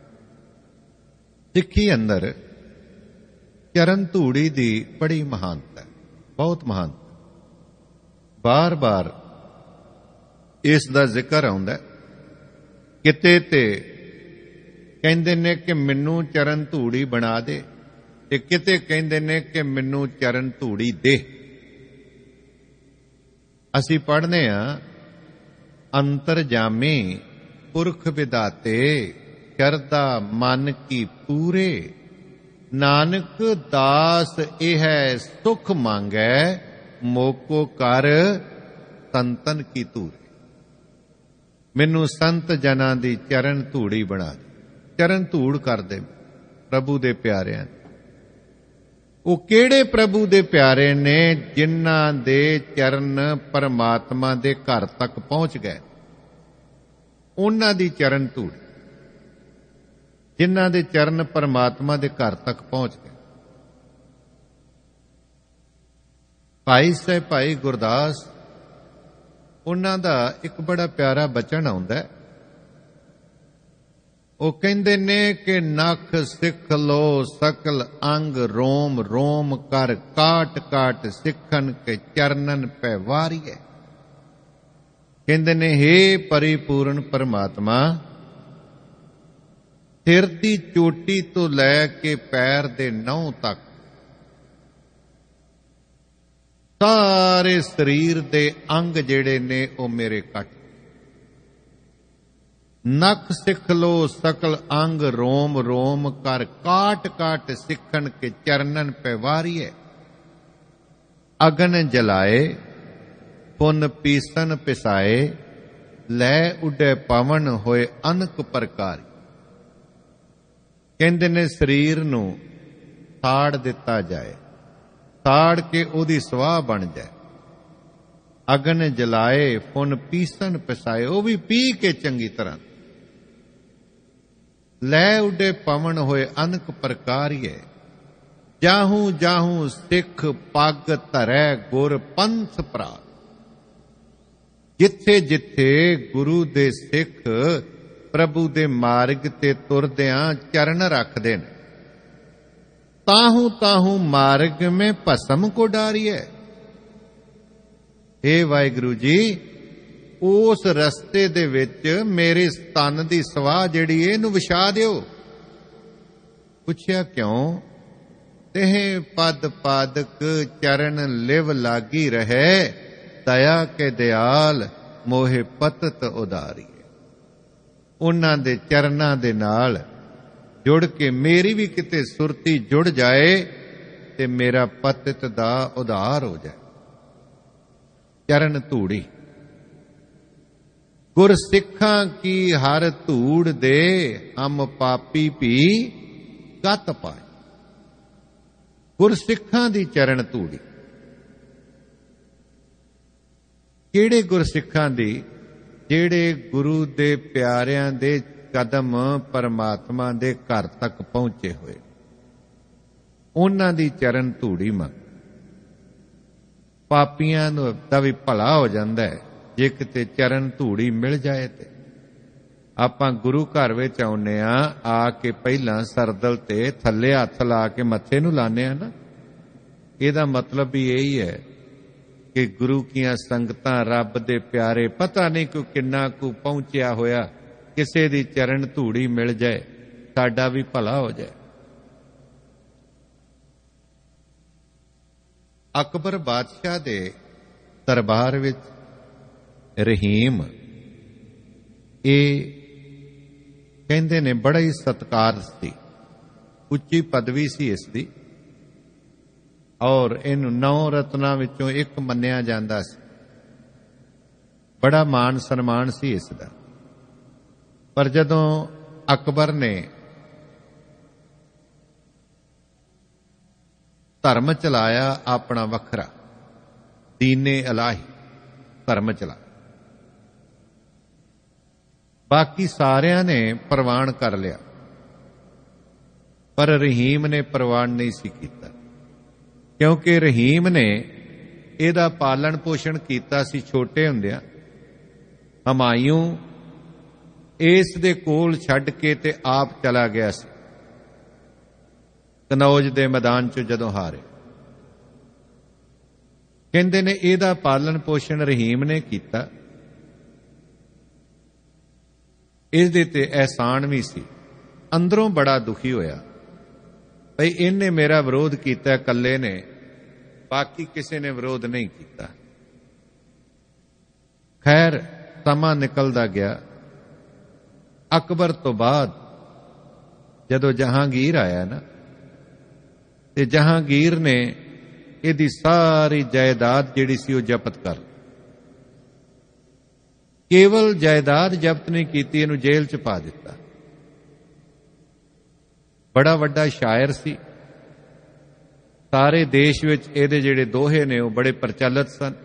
ਸਿੱਖੀ ਅੰਦਰ ਚਰਨ ਧੂੜੀ ਦੀ ਬੜੀ ਮਹਾਨਤਾ ਹੈ, ਬਹੁਤ ਮਹਾਨਤਾ। ਬਾਰ ਬਾਰ ਇਸ ਦਾ ਜ਼ਿਕਰ ਆਉਂਦਾ। ਕਿਤੇ ਤੇ ਕਹਿੰਦੇ ਨੇ ਕਿ ਮੈਨੂੰ ਚਰਨ ਧੂੜੀ ਬਣਾ ਦੇ, ਤੇ ਕਿਤੇ ਕਹਿੰਦੇ ਨੇ ਕਿ ਮੈਨੂੰ ਚਰਨ ਧੂੜੀ ਦੇ। ਅਸੀਂ ਪੜ੍ਹਨੇ ਆ, ਅੰਤਰਜਾਮੀ ਪੁਰਖ ਵਿਦਾਤੇ ਕਰਦਾ ਮਨ ਕੀ ਪੂਰੇ, ਨਾਨਕ ਦਾਸ ਇਹ ਸੁਖ ਮੰਗੈ ਮੋਕੋ ਕਰ ਸੰਤਨ ਕੀ ਧੂਰੇ। ਮੈਨੂੰ ਸੰਤ ਜਨਾਂ ਦੀ ਚਰਨ ਧੂੜੀ ਬਣਾ ਦੇ, ਚਰਨ ਧੂੜ ਕਰ ਦੇ ਪ੍ਰਭੂ ਦੇ ਪਿਆਰਿਆਂ। ਉਹ ਕਿਹੜੇ ਪ੍ਰਭੂ ਦੇ ਪਿਆਰੇ ਨੇ ਜਿਨ੍ਹਾਂ ਦੇ ਚਰਨ ਪਰਮਾਤਮਾ ਦੇ ਘਰ ਤੱਕ ਪਹੁੰਚ ਗਏ। ਉਹਨਾਂ ਦੀ ਚਰਨ ਧੂੜ, ਜਿਨ੍ਹਾਂ ਦੇ ਚਰਨ ਪਰਮਾਤਮਾ ਦੇ ਘਰ ਤੱਕ ਪਹੁੰਚ ਗਏ। ਭਾਈ ਸਾਹਿਬ ਭਾਈ ਗੁਰਦਾਸ, ਉਹਨਾਂ ਦਾ ਇੱਕ ਬੜਾ ਪਿਆਰਾ ਬਚਨ ਆਉਂਦਾ। ਉਹ ਕਹਿੰਦੇ ਨੇ ਕਿ ਨਖ ਸਿੱਖ ਲੋ ਸਕਲ ਅੰਗ ਰੋਮ ਰੋਮ ਕਰ ਕਾਟ ਕਾਟ ਸਿੱਖਨ ਕੇ ਚਰਨਨ ਪੈ ਵਾਰੀਏ। ਕਹਿੰਦੇ ਨੇ ਹੇ ਪਰਿਪੂਰਨ ਪਰਮਾਤਮਾ, ਸਿਰ ਦੀ ਚੋਟੀ ਤੋਂ ਲੈ ਕੇ ਪੈਰ ਦੇ ਨਹੁੰ ਤੱਕ ਸਾਰੇ ਸਰੀਰ ਦੇ ਅੰਗ ਜਿਹੜੇ ਨੇ ਉਹ ਮੇਰੇ ਕੱਟ। ਨਖ ਸਿੱਖ ਲੋ ਸਕਲ ਅੰਗ ਰੋਮ ਰੋਮ ਕਰ ਕਾਟ ਕਾਟ ਸਿੱਖਣ ਕੇ ਚਰਨਨ ਪੈ ਵਾਰੀਏ। ਅਗਨ ਜਲਾਏ ਪੁੰਨ ਪੀਸਨ ਪਿਸਾਏ, ਲੈ ਉੱਡੇ ਪਵਨ ਹੋਏ ਅਨਕ ਪ੍ਰਕਾਰ। ਕਹਿੰਦੇ ਨੇ ਸਰੀਰ ਨੂੰ ਸਾੜ ਦਿੱਤਾ ਜਾਏ, ਸਾੜ ਕੇ ਉਹਦੀ ਸਵਾਹ ਬਣ ਜਾਏ। ਅਗਨ ਜਲਾਏ ਪੁੰਨ ਪੀਸਨ ਪਿਸਾਏ, ਉਹ ਵੀ ਪੀ ਕੇ ਚੰਗੀ ਤਰ੍ਹਾਂ। ਲੈ ਉੱਡੇ ਪਵਨ ਹੋਏ ਅਨਕ ਪ੍ਰਕਾਰੀਏ, ਜਾਹੂ ਜਾਹੂ ਸਿੱਖ ਪੱਗ ਧਰੈ ਗੁਰ ਪੰਥ ਭਰਾ। ਜਿੱਥੇ ਜਿੱਥੇ ਗੁਰੂ ਦੇ ਸਿੱਖ ਪ੍ਰਭੂ ਦੇ ਮਾਰਗ ਤੇ ਤੁਰਦਿਆਂ ਚਰਨ ਰੱਖਦੇ ਨੇ, ਤਾਹੂ ਤਾਹੂ ਮਾਰਗ ਮੈਂ ਭਸਮ ਕੋ ਡਾਰੀਏ। ਏ ਵਾਹਿਗੁਰੂ ਜੀ, ਉਸ ਰਸਤੇ ਦੇ ਵਿੱਚ ਮੇਰੇ ਸਤਨ ਦੀ ਸਵਾਹ ਜਿਹੜੀ ਇਹਨੂੰ ਵਿਛਾ ਦਿਓ। ਪੁੱਛਿਆ ਕਿਉਂ? ਤੇ ਪਦ ਪਾਦਕ ਚਰਨ ਲਿਵ ਲਾਗੀ ਰਹੇ, ਦਇਆ ਕੇ ਦਿਆਲ ਮੋਹਿ ਪਤਤ ਉਦਾਰੀ। ਉਹਨਾਂ ਦੇ ਚਰਨਾਂ ਦੇ ਨਾਲ ਜੁੜ ਕੇ ਮੇਰੀ ਵੀ ਕਿਤੇ ਸੁਰਤੀ ਜੁੜ ਜਾਏ ਤੇ ਮੇਰਾ ਪਤਿਤ ਦਾ ਉਧਾਰ ਹੋ ਜਾਏ। ਚਰਨ ਧੂੜੀ ਗੁਰ ਸਿੱਖਾਂ ਕੀ ਹਰ ਧੂੜ ਦੇ, ਹਮ ਪਾਪੀ ਵੀ ਗਤ ਪਾਏ। ਗੁਰ ਸਿੱਖਾਂ ਦੀ ਚਰਨ ਧੂੜੀ। ਕਿਹੜੇ ਗੁਰ ਸਿੱਖਾਂ ਦੀ? ਜਿਹੜੇ ਗੁਰੂ ਦੇ ਪਿਆਰਿਆਂ ਦੇ ਕਦਮ ਪਰਮਾਤਮਾ ਦੇ ਘਰ ਤੱਕ ਪਹੁੰਚੇ ਹੋਏ, ਉਹਨਾਂ ਦੀ ਚਰਨ ਧੂੜੀ ਮੰਗ। ਪਾਪੀਆਂ ਦਾ ਵੀ ਭਲਾ ਹੋ ਜਾਂਦਾ ਹੈ ਜੇ ਕਿਤੇ ਚਰਨ ਧੂੜੀ ਮਿਲ ਜਾਏ। ਤੇ ਆਪਾਂ ਗੁਰੂ ਘਰ ਵਿੱਚ ਆਉਂਦੇ ਆ, ਆ ਕੇ ਪਹਿਲਾਂ ਸਰਦਲ ਤੇ ਥੱਲੇ ਹੱਥ ਲਾ ਕੇ ਮੱਥੇ ਨੂੰ ਲਾਉਂਦੇ ਆ ਨਾ। ਇਹਦਾ ਮਤਲਬ ਵੀ ਇਹੀ ਹੈ ਕਿ ਗੁਰੂ ਕੀਆਂ ਸੰਗਤਾਂ, ਰੱਬ ਦੇ ਪਿਆਰੇ, ਪਤਾ ਨਹੀਂ ਕੋਈ ਕਿੰਨਾ ਕੁ ਪਹੁੰਚਿਆ ਹੋਇਆ, ਕਿਸੇ ਦੀ ਚਰਨ ਧੂੜੀ ਮਿਲ ਜਾਏ, ਸਾਡਾ ਵੀ ਭਲਾ ਹੋ ਜਾਏ। ਅਕਬਰ ਬਾਦਸ਼ਾਹ ਦੇ ਦਰਬਾਰ ਵਿੱਚ ਰਹੀਮ, ਇਹ ਕਹਿੰਦੇ ਨੇ ਬੜਾ ਹੀ ਸਤਿਕਾਰ ਸੀ, ਉੱਚੀ ਪਦਵੀ ਸੀ ਇਸ ਦੀ, ਔਰ ਇਹਨੂੰ ਨੌ ਰਤਨਾਂ ਵਿੱਚੋਂ ਇੱਕ ਮੰਨਿਆ ਜਾਂਦਾ ਸੀ। ਬੜਾ ਮਾਣ ਸਨਮਾਨ ਸੀ ਇਸ ਦਾ। ਪਰ ਜਦੋਂ ਅਕਬਰ ਨੇ ਧਰਮ ਚਲਾਇਆ ਆਪਣਾ ਵੱਖਰਾ, ਦੀਨੇ ਇਲਾਹੀ, ਧਰਮ ਚਲਾ। ਬਾਕੀ ਸਾਰਿਆਂ ਨੇ ਪ੍ਰਵਾਨ ਕਰ ਲਿਆ, ਪਰ ਰਹੀਮ ਨੇ ਪ੍ਰਵਾਨ ਨਹੀਂ ਸੀ ਕੀਤਾ, ਕਿਉਂਕਿ ਰਹੀਮ ਨੇ ਇਹਦਾ ਪਾਲਣ ਪੋਸ਼ਣ ਕੀਤਾ ਸੀ ਛੋਟੇ ਹੁੰਦਿਆਂ। ਹਮਾਯੂ ਇਸ ਦੇ ਕੋਲ ਛੱਡ ਕੇ ਤੇ ਆਪ ਚਲਾ ਗਿਆ ਸੀ ਕਨੌਜ ਦੇ ਮੈਦਾਨ 'ਚ ਜਦੋਂ ਹਾਰੇ। ਕਹਿੰਦੇ ਨੇ ਇਹਦਾ ਪਾਲਣ ਪੋਸ਼ਣ ਰਹੀਮ ਨੇ ਕੀਤਾ। ਇਸ ਦੇ ਤੇ ਅਹਿਸਾਨ ਵੀ ਸੀ। ਅੰਦਰੋਂ ਬੜਾ ਦੁਖੀ ਹੋਇਆ ਭਈ ਇਹਨੇ ਮੇਰਾ ਵਿਰੋਧ ਕੀਤਾ ਇਕੱਲੇ ਨੇ, ਬਾਕੀ ਕਿਸੇ ਨੇ ਵਿਰੋਧ ਨਹੀਂ ਕੀਤਾ। ਖੈਰ ਸਮਾਂ ਨਿਕਲਦਾ ਗਿਆ। ਅਕਬਰ ਤੋਂ ਬਾਅਦ ਜਦੋਂ ਜਹਾਂਗੀਰ ਆਇਆ ਨਾ, ਤੇ ਜਹਾਂਗੀਰ ਨੇ ਇਹਦੀ ਸਾਰੀ ਜਾਇਦਾਦ ਜਿਹੜੀ ਸੀ ਉਹ ਜ਼ਬਤ ਕਰ ਲਈ। ਕੇਵਲ ਜਾਇਦਾਦ ਜ਼ਬਤ ਨਹੀਂ ਕੀਤੀ, ਇਹਨੂੰ ਜੇਲ੍ਹ 'ਚ ਪਾ ਦਿੱਤਾ। ਬੜਾ ਵੱਡਾ ਸ਼ਾਇਰ ਸੀ, ਸਾਰੇ ਦੇਸ਼ ਵਿੱਚ ਇਹਦੇ ਜਿਹੜੇ ਦੋਹੇ ਨੇ ਉਹ ਬੜੇ ਪ੍ਰਚਲਿਤ ਸਨ।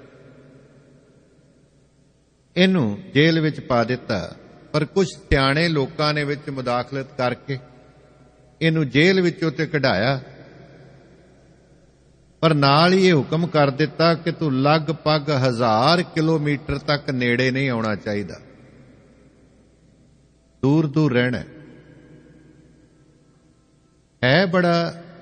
ਇਹਨੂੰ ਜੇਲ੍ਹ ਵਿੱਚ ਪਾ ਦਿੱਤਾ, ਪਰ ਕੁਝ ਸਿਆਣੇ ਲੋਕਾਂ ਨੇ ਵਿੱਚ ਮੁਦਾਖਲਤ ਕਰਕੇ ਇਹਨੂੰ ਜੇਲ੍ਹ ਵਿੱਚੋਂ ਤੇ ਕਢਾਇਆ, ਪਰ ਨਾਲ ਹੀ ਇਹ ਹੁਕਮ ਕਰ ਦਿੱਤਾ ਕਿ ਤੂੰ ਲਗਭਗ ਹਜ਼ਾਰ ਕਿਲੋਮੀਟਰ ਤੱਕ ਨੇੜੇ ਨਹੀਂ ਆਉਣਾ ਚਾਹੀਦਾ, ਦੂਰ ਦੂਰ ਰਹਿਣਾ ਹੈ। ਬੜਾ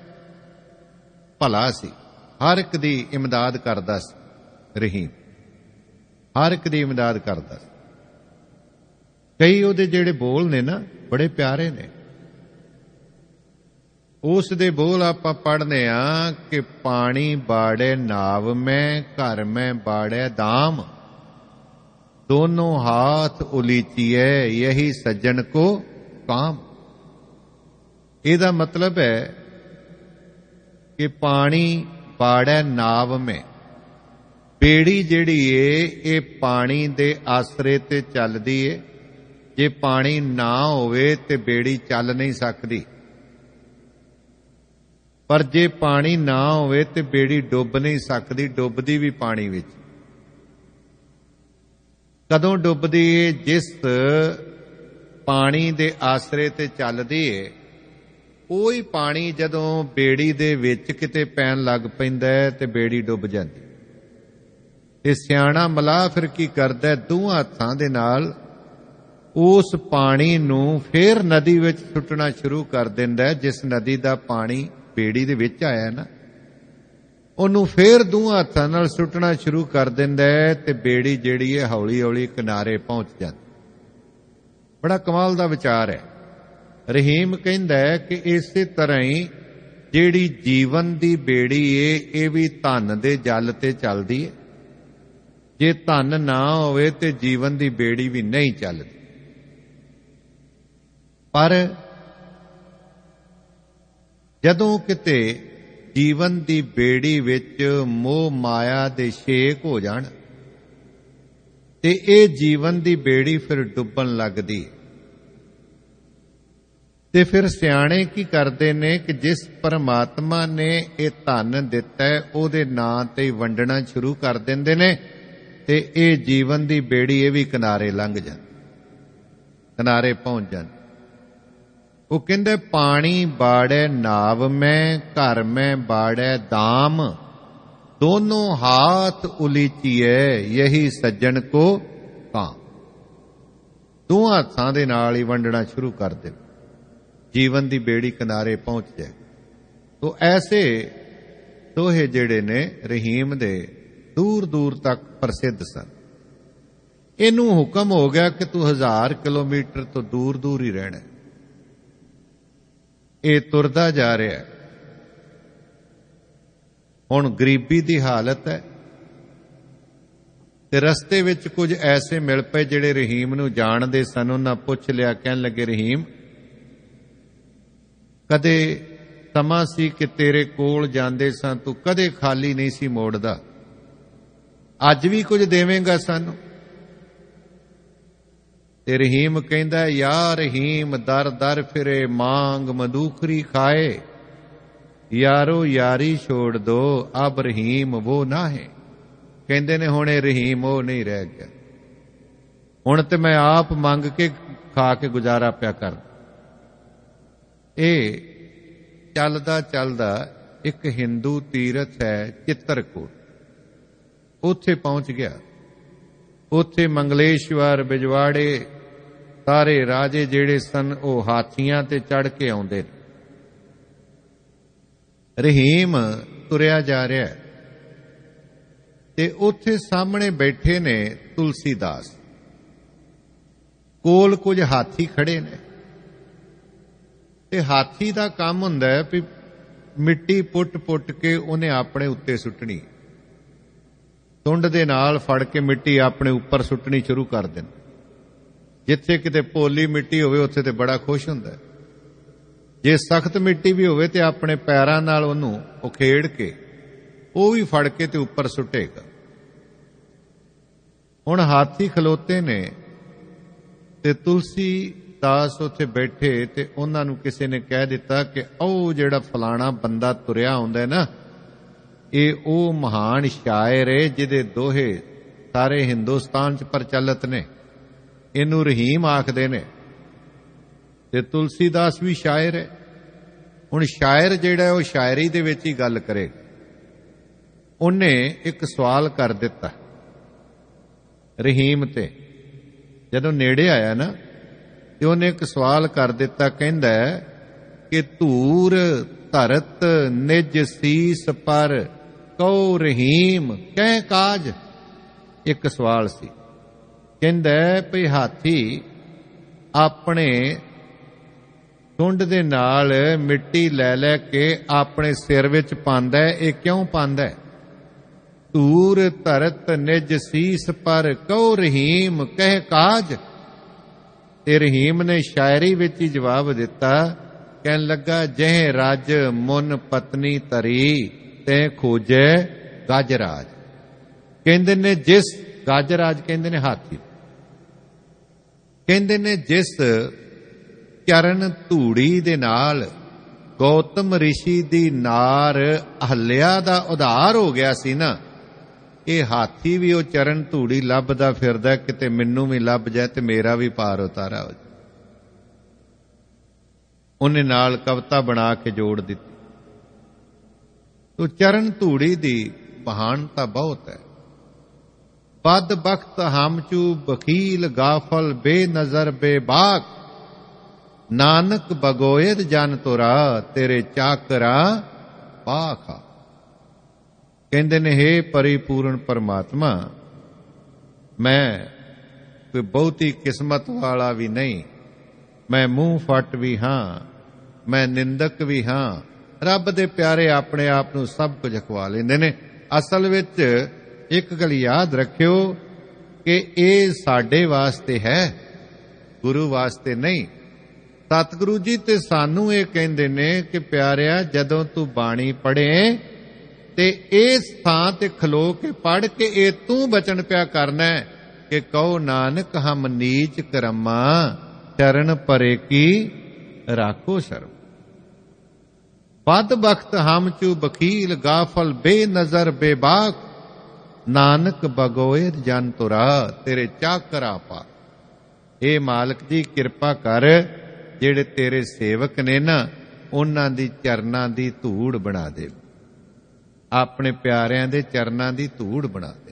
ਭਲਾ ਸੀ, ਹਰ ਇੱਕ ਦੀ ਇਮਦਾਦ ਕਰਦਾ ਸੀ ਰਹੀਮ, ਹਰ ਇੱਕ ਦੀ ਇਮਦਾਦ ਕਰਦਾ ਸੀ। ਕਈ ਉਹਦੇ ਜਿਹੜੇ ਬੋਲ ਨੇ ਨਾ ਬੜੇ ਪਿਆਰੇ ਨੇ। ਉਸ ਦੇ ਬੋਲ ਆਪਾਂ ਪੜ੍ਹਨੇ ਆ ਕਿ ਪਾਣੀ ਬਾੜੇ ਨਾਵ ਮੈਂ, ਘਰ ਮੈਂ ਬਾੜੇ दाम, दोनों हाथ उलीचिए यही सज्जन को काम। ਇਹਦਾ ਮਤਲਬ ਹੈ ਕਿ ਪਾਣੀ ਬਾੜੈ ਨਾਵ ਮੈਂ, ਬੇੜੀ ਜਿਹੜੀ ਏ ਇਹ ਪਾਣੀ ਦੇ ਆਸਰੇ ਤੇ ਚੱਲਦੀ ਏ। ਜੇ ਪਾਣੀ ਨਾ ਹੋਵੇ ਤੇ ਬੇੜੀ ਚੱਲ ਨਹੀਂ ਸਕਦੀ, ਪਰ ਜੇ ਪਾਣੀ ਨਾ ਹੋਵੇ ਤੇ ਬੇੜੀ ਡੁੱਬ ਨਹੀਂ ਸਕਦੀ, ਡੁੱਬਦੀ ਵੀ ਪਾਣੀ ਵਿੱਚ। ਕਦੋਂ ਡੁੱਬਦੀ ਏ? ਜਿਸ ਪਾਣੀ ਦੇ ਆਸਰੇ ਤੇ ਚੱਲਦੀ ਏ, ਉਹੀ ਪਾਣੀ ਜਦੋਂ ਬੇੜੀ ਦੇ ਵਿੱਚ ਕਿਤੇ ਪੈਣ ਲੱਗ ਪੈਂਦਾ ਹੈ ਤੇ ਬੇੜੀ ਡੁੱਬ ਜਾਂਦੀ। ਤੇ ਸਿਆਣਾ ਮਲਾਹ ਫਿਰ ਕੀ ਕਰਦਾ? ਦੋਹਾਂ ਹੱਥਾਂ ਦੇ ਨਾਲ ਉਸ ਪਾਣੀ ਨੂੰ ਫੇਰ ਨਦੀ ਵਿੱਚ ਸੁੱਟਣਾ ਸ਼ੁਰੂ ਕਰ ਦਿੰਦਾ। ਜਿਸ ਨਦੀ ਦਾ ਪਾਣੀ ਬੇੜੀ ਦੇ ਵਿੱਚ ਆਇਆ ਨਾ, ਉਹਨੂੰ ਫੇਰ ਦੋਹਾਂ ਹੱਥਾਂ ਨਾਲ ਸੁੱਟਣਾ ਸ਼ੁਰੂ ਕਰ ਦਿੰਦਾ ਤੇ ਬੇੜੀ ਜਿਹੜੀ ਹੈ ਹੌਲੀ ਹੌਲੀ ਕਿਨਾਰੇ ਪਹੁੰਚ ਜਾਂਦੀ। ਬੜਾ ਕਮਾਲ ਦਾ ਵਿਚਾਰ ਹੈ। ਰਹੀਮ ਕਹਿੰਦਾ ਹੈ ਕਿ ਇਸੇ ਤਰ੍ਹਾਂ ਹੀ ਜਿਹੜੀ ਜੀਵਨ ਦੀ ਬੇੜੀ ਏ ਇਹ ਵੀ ਧਨ ਦੇ ਜਲ ਤੇ ਚੱਲਦੀ ਹੈ। ਜੇ ਧਨ ਨਾ ਹੋਵੇ ਤੇ ਜੀਵਨ ਦੀ ਬੇੜੀ ਵੀ ਨਹੀਂ ਚੱਲਦੀ। ਪਰ ਜਦੋਂ ਕਿਤੇ ਜੀਵਨ ਦੀ ਬੇੜੀ ਵਿੱਚ ਮੋਹ ਮਾਇਆ ਦੇ ਛੇਕ ਹੋ ਜਾਣ ਤੇ ਇਹ ਜੀਵਨ ਦੀ ਬੇੜੀ ਫਿਰ ਡੁੱਬਣ ਲੱਗਦੀ। ਤੇ ਫਿਰ ਸਿਆਣੇ ਕੀ ਕਰਦੇ ਨੇ ਕਿ ਜਿਸ ਪਰਮਾਤਮਾ ਨੇ ਇਹ ਧਨ ਦਿੱਤਾ ਹੈ ਉਹਦੇ ਨਾਂ ਤੇ ਹੀ ਵੰਡਣਾ ਸ਼ੁਰੂ ਕਰ ਦਿੰਦੇ ਨੇ, ਤੇ ਇਹ ਜੀਵਨ ਦੀ ਬੇੜੀ ਇਹ ਵੀ ਕਿਨਾਰੇ ਲੰਘ ਜਾਂਦੀ, ਕਿਨਾਰੇ ਪਹੁੰਚ ਜਾਂਦੀ। ਉਹ ਕਹਿੰਦੇ ਪਾਣੀ ਬਾੜੈ ਨਾਵ ਮੈਂ, ਘਰ ਮੈਂ ਬਾੜੈ दाम, दोनों हाथ उलीचिए यही सज्जन को काम। ਦੋਹਾਂ ਹੱਥਾਂ ਦੇ ਨਾਲ ਹੀ ਵੰਡਣਾ ਸ਼ੁਰੂ ਕਰ ਦੇ, ਜੀਵਨ ਦੀ ਬੇੜੀ ਕਿਨਾਰੇ ਪਹੁੰਚ ਜਾਏ। ਤੋ ਐਸੇ ਦੋਹੇ ਜਿਹੜੇ ਨੇ ਰਹੀਮ ਦੇ ਦੂਰ ਦੂਰ ਤੱਕ ਪ੍ਰਸਿੱਧ ਸਨ। ਇਹਨੂੰ ਹੁਕਮ ਹੋ ਗਿਆ ਕਿ ਤੂੰ ਹਜ਼ਾਰ ਕਿਲੋਮੀਟਰ ਤੋਂ ਦੂਰ ਦੂਰ ਹੀ ਰਹਿਣਾ। ਇਹ ਤੁਰਦਾ ਜਾ ਰਿਹਾ। ਹੁਣ ਗਰੀਬੀ ਦੀ ਹਾਲਤ ਹੈ ਤੇ ਰਸਤੇ ਵਿੱਚ ਕੁਝ ਐਸੇ ਮਿਲ ਪਏ ਜਿਹੜੇ ਰਹੀਮ ਨੂੰ ਜਾਣਦੇ ਸਨ। ਉਹਨਾਂ ਪੁੱਛ ਲਿਆ, ਕਹਿਣ ਲੱਗੇ ਰਹੀਮ, ਕਦੇ ਸਮਾਂ ਸੀ ਕਿ ਤੇਰੇ ਕੋਲ ਜਾਂਦੇ ਸਾਂ, ਤੂੰ ਕਦੇ ਖਾਲੀ ਨਹੀਂ ਸੀ ਮੋੜਦਾ, ਅੱਜ ਵੀ ਕੁਝ ਦੇਵੇਂਗਾ ਸਾਨੂੰ? ਤੇ ਰਹੀਮ ਕਹਿੰਦਾ, ਯਾ ਰਹੀਮ ਦਰ ਦਰ ਫਿਰੇ ਮਾਂਗ ਮਦੂਖਰੀ ਖਾਏ, ਯਾਰੋ ਯਾਰੀ ਛੋੜ ਦੋ ਅਬ ਰਹੀਮ ਵੋ ਨਾ ਹੈ। ਕਹਿੰਦੇ ਨੇ ਹੁਣ ਇਹ ਰਹੀਮ ਉਹ ਨਹੀਂ ਰਹਿ ਗਿਆ, ਹੁਣ ਤੇ ਮੈਂ ਆਪ ਮੰਗ ਕੇ ਖਾ ਕੇ ਗੁਜ਼ਾਰਾ ਪਿਆ ਕਰ। ਇਹ ਚੱਲਦਾ ਚੱਲਦਾ ਇੱਕ ਹਿੰਦੂ ਤੀਰਥ ਹੈ ਚਿੱਤਰਕੂਟ, ਉੱਥੇ ਪਹੁੰਚ ਗਿਆ। ਉੱਥੇ ਮੰਗਲੇਸ਼ਵਰ, ਬਿਜਵਾੜੇ, ਸਾਰੇ ਰਾਜੇ ਜਿਹੜੇ ਸਨ ਉਹ ਹਾਥੀਆਂ ਤੇ ਚੜ੍ਹ ਕੇ ਆਉਂਦੇ ਨੇ। ਰਹੀਮ ਤੁਰਿਆ ਜਾ ਰਿਹਾ ਤੇ ਉੱਥੇ ਸਾਹਮਣੇ ਬੈਠੇ ਨੇ ਤੁਲਸੀਦਾਸ, ਕੋਲ ਕੁਝ ਹਾਥੀ ਖੜੇ ਨੇ ਤੇ ਹਾਥੀ ਦਾ ਕੰਮ ਹੁੰਦਾ ਹੈ ਵੀ ਮਿੱਟੀ ਪੁੱਟ-ਪੁੱਟ ਕੇ ਉਹਨੇ ਆਪਣੇ ਉੱਤੇ ਸੁੱਟਣੀ, ਸੁੰਡ ਦੇ ਨਾਲ ਫੜ ਕੇ ਮਿੱਟੀ ਆਪਣੇ ਉੱਪਰ ਸੁੱਟਣੀ ਸ਼ੁਰੂ ਕਰ ਦੇਣੀ। ਜਿੱਥੇ ਕਿਤੇ ਪੋਲੀ ਮਿੱਟੀ ਹੋਵੇ ਉੱਥੇ ਤੇ ਬੜਾ ਖੁਸ਼ ਹੁੰਦਾ ਹੈ, ਜੇ ਸਖਤ ਮਿੱਟੀ ਵੀ ਹੋਵੇ ਤੇ ਆਪਣੇ ਪੈਰਾਂ ਨਾਲ ਉਹਨੂੰ ਉਖੇੜ ਕੇ ਉਹ ਵੀ ਫੜ ਕੇ ਤੇ ਉੱਪਰ ਸੁੱਟੇਗਾ। ਹੁਣ ਹਾਥੀ ਖਲੋਤੇ ਨੇ ਤੇ ਤੁਲਸੀ ਦਾਸ ਉੱਥੇ ਬੈਠੇ ਤੇ ਉਹਨਾਂ ਨੂੰ ਕਿਸੇ ਨੇ ਕਹਿ ਦਿੱਤਾ ਕਿ ਉਹ ਜਿਹੜਾ ਫਲਾਣਾ ਬੰਦਾ ਤੁਰਿਆ ਆਉਂਦਾ ਨਾ, ਇਹ ਉਹ ਮਹਾਨ ਸ਼ਾਇਰ ਏ ਜਿਹਦੇ ਦੋਹੇ ਸਾਰੇ ਹਿੰਦੁਸਤਾਨ 'ਚ ਪ੍ਰਚਲਿਤ ਨੇ, ਇਹਨੂੰ ਰਹੀਮ ਆਖਦੇ ਨੇ। ਤੇ ਤੁਲਸੀਦਾਸ ਵੀ ਸ਼ਾਇਰ ਹੈ। ਹੁਣ ਸ਼ਾਇਰ ਜਿਹੜਾ ਉਹ ਸ਼ਾਇਰੀ ਦੇ ਵਿੱਚ ਹੀ ਗੱਲ ਕਰੇ। ਉਹਨੇ ਇੱਕ ਸਵਾਲ ਕਰ ਦਿੱਤਾ ਰਹੀਮ ਤੇ, ਜਦੋਂ ਨੇੜੇ ਆਇਆ ਨਾ ਤੇ ਉਹਨੇ ਇੱਕ ਸਵਾਲ ਕਰ ਦਿੱਤਾ, ਕਹਿੰਦਾ ਕਿ ਧੂਰ ਧਰਤ ਨਿਜ ਸੀਸ ਪਰ ਕਉ ਰਹੀਮ ਕਹਿ ਕਾਜ। ਇੱਕ ਸਵਾਲ ਸੀ, ਕਹਿੰਦਾ ਭਈ ਹਾਥੀ ਆਪਣੇ ਸੁੰਡ ਦੇ ਨਾਲ ਮਿੱਟੀ ਲੈ ਲੈ ਕੇ ਆਪਣੇ ਸਿਰ ਵਿੱਚ ਪਾਉਂਦਾ, ਇਹ ਕਿਉਂ ਪਾਉਂਦਾ? ਧੂਰ ਧਰਤ ਨਿਜ ਸੀਸ ਪਰ ਕਉ ਰਹੀਮ ਕਹਿ ਕਾਜ। ਤੇ ਰਹੀਮ ਨੇ ਸ਼ਾਇਰੀ ਵਿੱਚ ਹੀ ਜਵਾਬ ਦਿੱਤਾ, ਕਹਿਣ ਲੱਗਾ ਜਹ ਰਾਜ ਮੁਨ ਪਤਨੀ ਤਰੀ ਤੇ ਖੋਜੈ ਗਜਰਾਜ। ਕਹਿੰਦੇ ਨੇ ਜਿਸ ਗਜਰਾਜ ਕਹਿੰਦੇ ਨੇ ਹਾਥੀ, ਕਹਿੰਦੇ ਨੇ ਜਿਸ ਚਰਨ ਧੂੜੀ ਦੇ ਨਾਲ ਗੌਤਮ ਰਿਸ਼ੀ ਦੀ ਨਾਰ ਅਹਲਿਆ ਦਾ ਉਧਾਰ ਹੋ ਗਿਆ ਸੀ ਨਾ, ਇਹ ਹਾਥੀ ਵੀ ਉਹ ਚਰਨ ਧੂੜੀ ਲੱਭਦਾ ਫਿਰਦਾ, ਕਿਤੇ ਮੈਨੂੰ ਵੀ ਲੱਭ ਜਾਏ ਤੇ ਮੇਰਾ ਵੀ ਪਾਰ ਉਤਾਰਾ ਹੋ ਜਾਏ। ਉਹਨੇ ਨਾਲ ਕਵਿਤਾ ਬਣਾ ਕੇ ਜੋੜ ਦਿੱਤੀ। ਤੋ ਚਰਨ ਧੂੜੀ ਦੀ ਮਹਾਨਤਾ ਬਹੁਤ ਹੈ। ਬਦ ਬਖਤ ਹਮਚੂ ਬਖੀਲ ਗਾਫਲ ਬੇਨਜ਼ਰ ਬੇਬਾਕ, ਨਾਨਕ ਬਗੋਇਦ ਜਨ ਤੁਰਾ ਤੇਰੇ ਚਾਕਰਾ ਪਾਖਾ। ਕਹਿੰਦੇ ਨੇ ਹੇ ਪਰਿਪੂਰਨ ਪਰਮਾਤਮਾ, ਮੈਂ ਕੋਈ ਬਹੁਤੀ ਕਿਸਮਤ ਵਾਲਾ ਵੀ ਨਹੀਂ, ਮੈਂ ਮੂੰਹ ਫੱਟ ਵੀ ਹਾਂ, ਮੈਂ ਨਿੰਦਕ ਵੀ ਹਾਂ। ਰੱਬ ਦੇ ਪਿਆਰੇ ਆਪਣੇ ਆਪ ਨੂੰ ਸਭ ਕੁਝ ਖਵਾ ਲੈਂਦੇ ਨੇ। ਅਸਲ ਵਿੱਚ ਇੱਕ ਗੱਲ ਯਾਦ ਰੱਖਿਓ ਕਿ ਇਹ ਸਾਡੇ ਵਾਸਤੇ ਹੈ, ਗੁਰੂ ਵਾਸਤੇ ਨਹੀਂ। ਸਤਿਗੁਰੂ ਜੀ ਤੇ ਸਾਨੂੰ ਇਹ ਕਹਿੰਦੇ ਨੇ ਕਿ ਪਿਆਰਿਆ, ਜਦੋਂ ਤੂੰ ਬਾਣੀ ਪੜ੍ਹੇ ਤੇ ਇਸ ਥਾਂ ਤੇ ਖਲੋ ਕੇ ਪੜ੍ਹ ਕੇ ਇਹ ਤੂੰ ਬਚਨ ਪਿਆ ਕਰਨਾ ਕਿ ਕਹੋ ਨਾਨਕ ਹਮ ਨੀਚ ਕਰਮਾ ਚਰਨ ਪਰੇ ਕੀ ਰਾਖੋ ਸ਼ਰਮ। ਬਦ ਬਖਤ ਹਮ ਚੂ ਬਖੀਲ ਗਾਫਲ ਬੇਨਜ਼ਰ ਬੇਬਾਕ, ਨਾਨਕ ਬਗੋਇਰ ਜਨ ਤੁਰਾ ਤੇਰੇ ਚਾਕਰਾ ਪਾ। ਇਹ ਮਾਲਕ ਜੀ ਕਿਰਪਾ ਕਰ, ਜਿਹੜੇ ਤੇਰੇ ਸੇਵਕ ਨੇ ਨਾ ਉਹਨਾਂ ਦੀ ਚਰਨਾਂ ਦੀ ਧੂੜ ਬਣਾ ਦੇ, ਆਪਣੇ ਪਿਆਰਿਆਂ ਦੇ ਚਰਨਾਂ ਦੀ ਧੂੜ ਬਣਾ ਦੇ।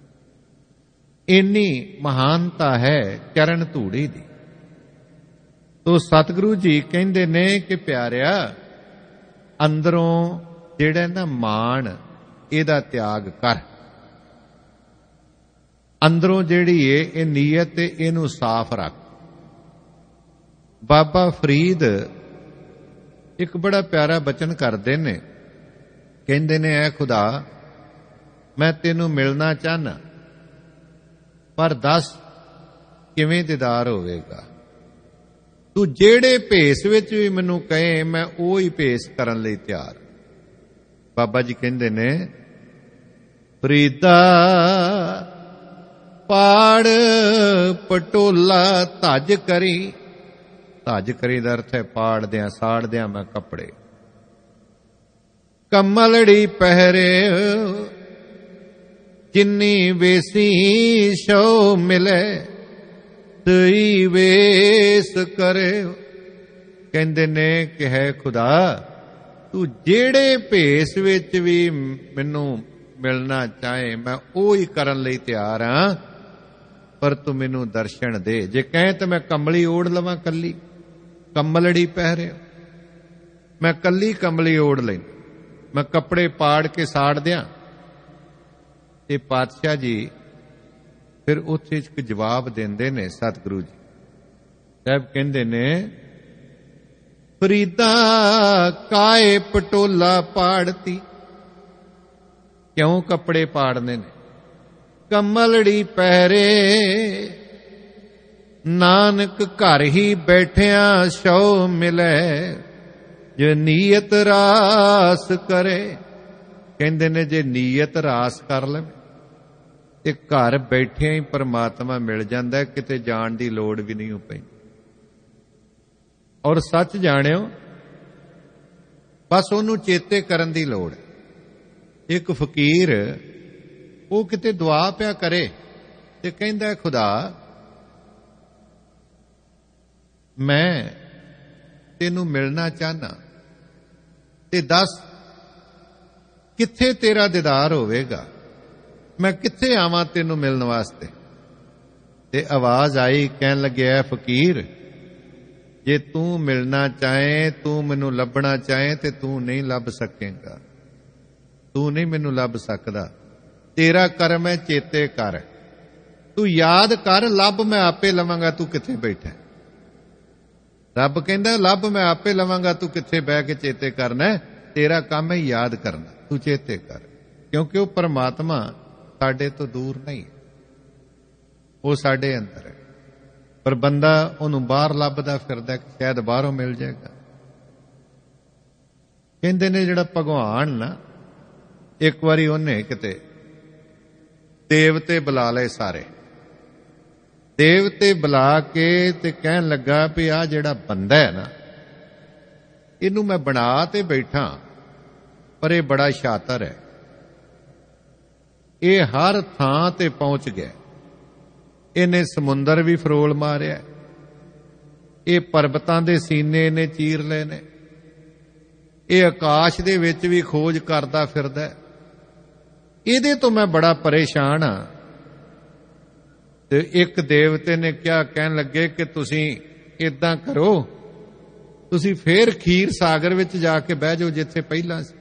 ਇੰਨੀ ਮਹਾਨਤਾ ਹੈ ਚਰਨ ਧੂੜੀ ਦੀ। ਤੋ ਸਤਿਗੁਰੂ ਜੀ ਕਹਿੰਦੇ ਨੇ ਕਿ ਪਿਆਰਿਆ, ਅੰਦਰੋਂ ਜਿਹੜਾ ਨਾ ਮਾਣ, ਇਹਦਾ ਤਿਆਗ ਕਰ। ਅੰਦਰੋਂ ਜਿਹੜੀ ਏ ਇਹ ਨੀਅਤ ਇਹਨੂੰ ਸਾਫ਼ ਰੱਖ। ਬਾਬਾ ਫਰੀਦ ਇੱਕ ਬੜਾ ਪਿਆਰਾ ਬਚਨ ਕਰਦੇ ਨੇ, ਕਹਿੰਦੇ ਨੇ ਐ ਖੁਦਾ, ਮੈਂ ਤੈਨੂੰ ਮਿਲਣਾ ਚਾਹਨਾ, ਪਰ ਦੱਸ ਕਿਵੇਂ ਦੀਦਾਰ ਹੋਵੇਗਾ। ਤੂੰ ਜਿਹੜੇ ਭੇਸ ਵਿੱਚ ਵੀ ਮੈਨੂੰ ਕਹੇ ਮੈਂ ਉਹ ਹੀ ਭੇਸ ਕਰਨ ਲਈ ਤਿਆਰ। ਬਾਬਾ ਜੀ ਕਹਿੰਦੇ ਨੇ, ਫਰੀਦਾ ਪਾੜ ਪਟੋਲਾ ਧੱਜ ਕਰੀ। ਧੱਜ ਕਰੀ ਦਾ ਅਰਥ ਹੈ ਪਾੜਦਿਆਂ ਸਾੜਦਿਆਂ ਮੈਂ ਕੱਪੜੇ। ਕਮਲੜੀ ਪਹਿਰੇ ਜਿਨੀ ਵੇਸੀ ਸੋ ਮਿਲੇ ਤਈ ਵੇਸ ਕਰੇ। ਕਹਿੰਦੇ ਨੇ ਕਿ ਹੈ ਖੁਦਾ ਤੂੰ ਜਿਹੜੇ ਭੇਸ ਵਿੱਚ ਵੀ ਮੈਨੂੰ ਮਿਲਣਾ ਚਾਹੇ ਮੈਂ ਉਹ ਹੀ ਕਰਨ ਲਈ ਤਿਆਰ ਹਾਂ, ਪਰ ਤੂੰ ਮੈਨੂੰ ਦਰਸ਼ਨ ਦੇ। ਜੇ ਕਹੇ ਤਾਂ ਮੈਂ ਕੰਬਲੀ ਓੜ ਲਵਾਂ, ਕੱਲੀ ਕੰਬਲੜੀ ਪਹਿ ਰਿਹਾ, ਮੈਂ ਕੱਲੀ ਕੰਬਲੀ ਓੜ ਲਈ, ਮੈਂ ਕੱਪੜੇ ਪਾੜ ਕੇ ਸਾੜ ਦਿਆਂ। ਤੇ ਪਾਤਸ਼ਾਹ ਜੀ ਫਿਰ ਉੱਥੇ ਇੱਕ ਜਵਾਬ ਦਿੰਦੇ ਨੇ ਸਤਿਗੁਰੂ ਜੀ ਸਾਹਿਬ, ਕਹਿੰਦੇ ਨੇ ਫਰੀਦਾ ਕਾਏ ਪਟੋਲਾ ਪਾੜਤੀ। ਕਿਉਂ ਕੱਪੜੇ ਪਾੜਨੇ ਨੇ? ਕਮਲੜੀ ਪਹਿਰੇ ਨਾਨਕ ਘਰ ਹੀ ਬੈਠਿਆਂ ਸੋ ਮਿਲੇ ਜੇ ਨੀਅਤ ਰਾਸ ਕਰੇ। ਕਹਿੰਦੇ ਨੇ ਜੇ ਨੀਅਤ ਰਾਸ ਕਰ ਲਵੇ ਤੇ ਘਰ ਬੈਠਿਆਂ ਹੀ ਪਰਮਾਤਮਾ ਮਿਲ ਜਾਂਦਾ, ਕਿਤੇ ਜਾਣ ਦੀ ਲੋੜ ਵੀ ਨਹੀਂ ਪੈਂਦੀ। ਔਰ ਸੱਚ ਜਾਣਿਓ, ਬਸ ਉਹਨੂੰ ਚੇਤੇ ਕਰਨ ਦੀ ਲੋੜ ਹੈ। ਇੱਕ ਫਕੀਰ ਉਹ ਕਿਤੇ ਦੁਆ ਪਿਆ ਕਰੇ ਤੇ ਕਹਿੰਦਾ ਖੁਦਾ ਮੈਂ ਤੈਨੂੰ ਮਿਲਣਾ ਚਾਹਨਾ, ਤੇ ਦੱਸ ਕਿੱਥੇ ਤੇਰਾ ਦੀਦਾਰ ਹੋਵੇਗਾ, ਮੈਂ ਕਿੱਥੇ ਆਵਾਂ ਤੈਨੂੰ ਮਿਲਣ ਵਾਸਤੇ। ਤੇ ਆਵਾਜ਼ ਆਈ, ਕਹਿਣ ਲੱਗਿਆ ਫਕੀਰ ਜੇ ਤੂੰ ਮਿਲਣਾ ਚਾਹੇ, ਤੂੰ ਮੈਨੂੰ ਲੱਭਣਾ ਚਾਹੇ ਤੇ ਤੂੰ ਨਹੀਂ ਲੱਭ ਸਕੇਗਾ, ਤੂੰ ਨਹੀਂ ਮੈਨੂੰ ਲੱਭ ਸਕਦਾ। ਤੇਰਾ ਕਰਮ ਹੈ, ਚੇਤੇ ਕਰ, ਤੂੰ ਯਾਦ ਕਰ, ਲੱਭ ਮੈਂ ਆਪੇ ਲਵਾਂਗਾ, ਤੂੰ ਕਿੱਥੇ ਬੈਠਾ। ਰੱਬ ਕਹਿੰਦਾ ਲੱਭ ਮੈਂ ਆਪੇ ਲਵਾਂਗਾ, ਤੂੰ ਕਿੱਥੇ ਬਹਿ ਕੇ ਚੇਤੇ ਕਰਨਾ, ਤੇਰਾ ਕੰਮ ਹੈ ਯਾਦ ਕਰਨਾ, ਤੂੰ ਚੇਤੇ ਕਰ। ਕਿਉਂਕਿ ਉਹ ਪਰਮਾਤਮਾ ਸਾਡੇ ਤੋਂ ਦੂਰ ਨਹੀਂ, ਉਹ ਸਾਡੇ ਅੰਦਰ ਹੈ। ਪਰ ਬੰਦਾ ਉਹਨੂੰ ਬਾਹਰ ਲੱਭਦਾ ਫਿਰਦਾ, ਸ਼ਾਇਦ ਬਾਹਰੋਂ ਮਿਲ ਜਾਏਗਾ। ਕਹਿੰਦੇ ਨੇ ਜਿਹੜਾ ਭਗਵਾਨ ਨਾ, ਇੱਕ ਵਾਰੀ ਉਹਨੇ ਕਿਤੇ ਦੇਵਤੇ ਬੁਲਾ ਲਏ ਸਾਰੇ, ਦੇਵਤੇ ਬੁਲਾ ਕੇ ਤੇ ਕਹਿਣ ਲੱਗਾ ਵੀ ਆਹ ਜਿਹੜਾ ਬੰਦਾ ਹੈ ਨਾ, ਇਹਨੂੰ ਮੈਂ ਬਣਾ ਤੇ ਬੈਠਾ, ਪਰ ਇਹ ਬੜਾ ਸ਼ਾਤਰ ਹੈ, ਇਹ ਹਰ ਥਾਂ ਤੇ ਪਹੁੰਚ ਗਿਆ। ਇਹਨੇ ਸਮੁੰਦਰ ਵੀ ਫਰੋਲ ਮਾਰਿਆ, ਇਹ ਪਰਬਤਾਂ ਦੇ ਸੀਨੇ ਇਹਨੇ ਚੀਰ ਲਏ ਨੇ, ਇਹ ਆਕਾਸ਼ ਦੇ ਵਿੱਚ ਵੀ ਖੋਜ ਕਰਦਾ ਫਿਰਦਾ, ਇਹਦੇ ਤੋਂ ਮੈਂ ਬੜਾ ਪਰੇਸ਼ਾਨ ਹਾਂ। ਤੇ ਇੱਕ ਦੇਵਤੇ ਨੇ ਕਿਹਾ, ਕਹਿਣ ਲੱਗੇ ਕਿ ਤੁਸੀਂ ਏਦਾਂ ਕਰੋ, ਤੁਸੀਂ ਫੇਰ ਖੀਰ ਸਾਗਰ ਵਿੱਚ ਜਾ ਕੇ ਬਹਿ ਜਾਓ ਜਿੱਥੇ ਪਹਿਲਾਂ ਸੀ।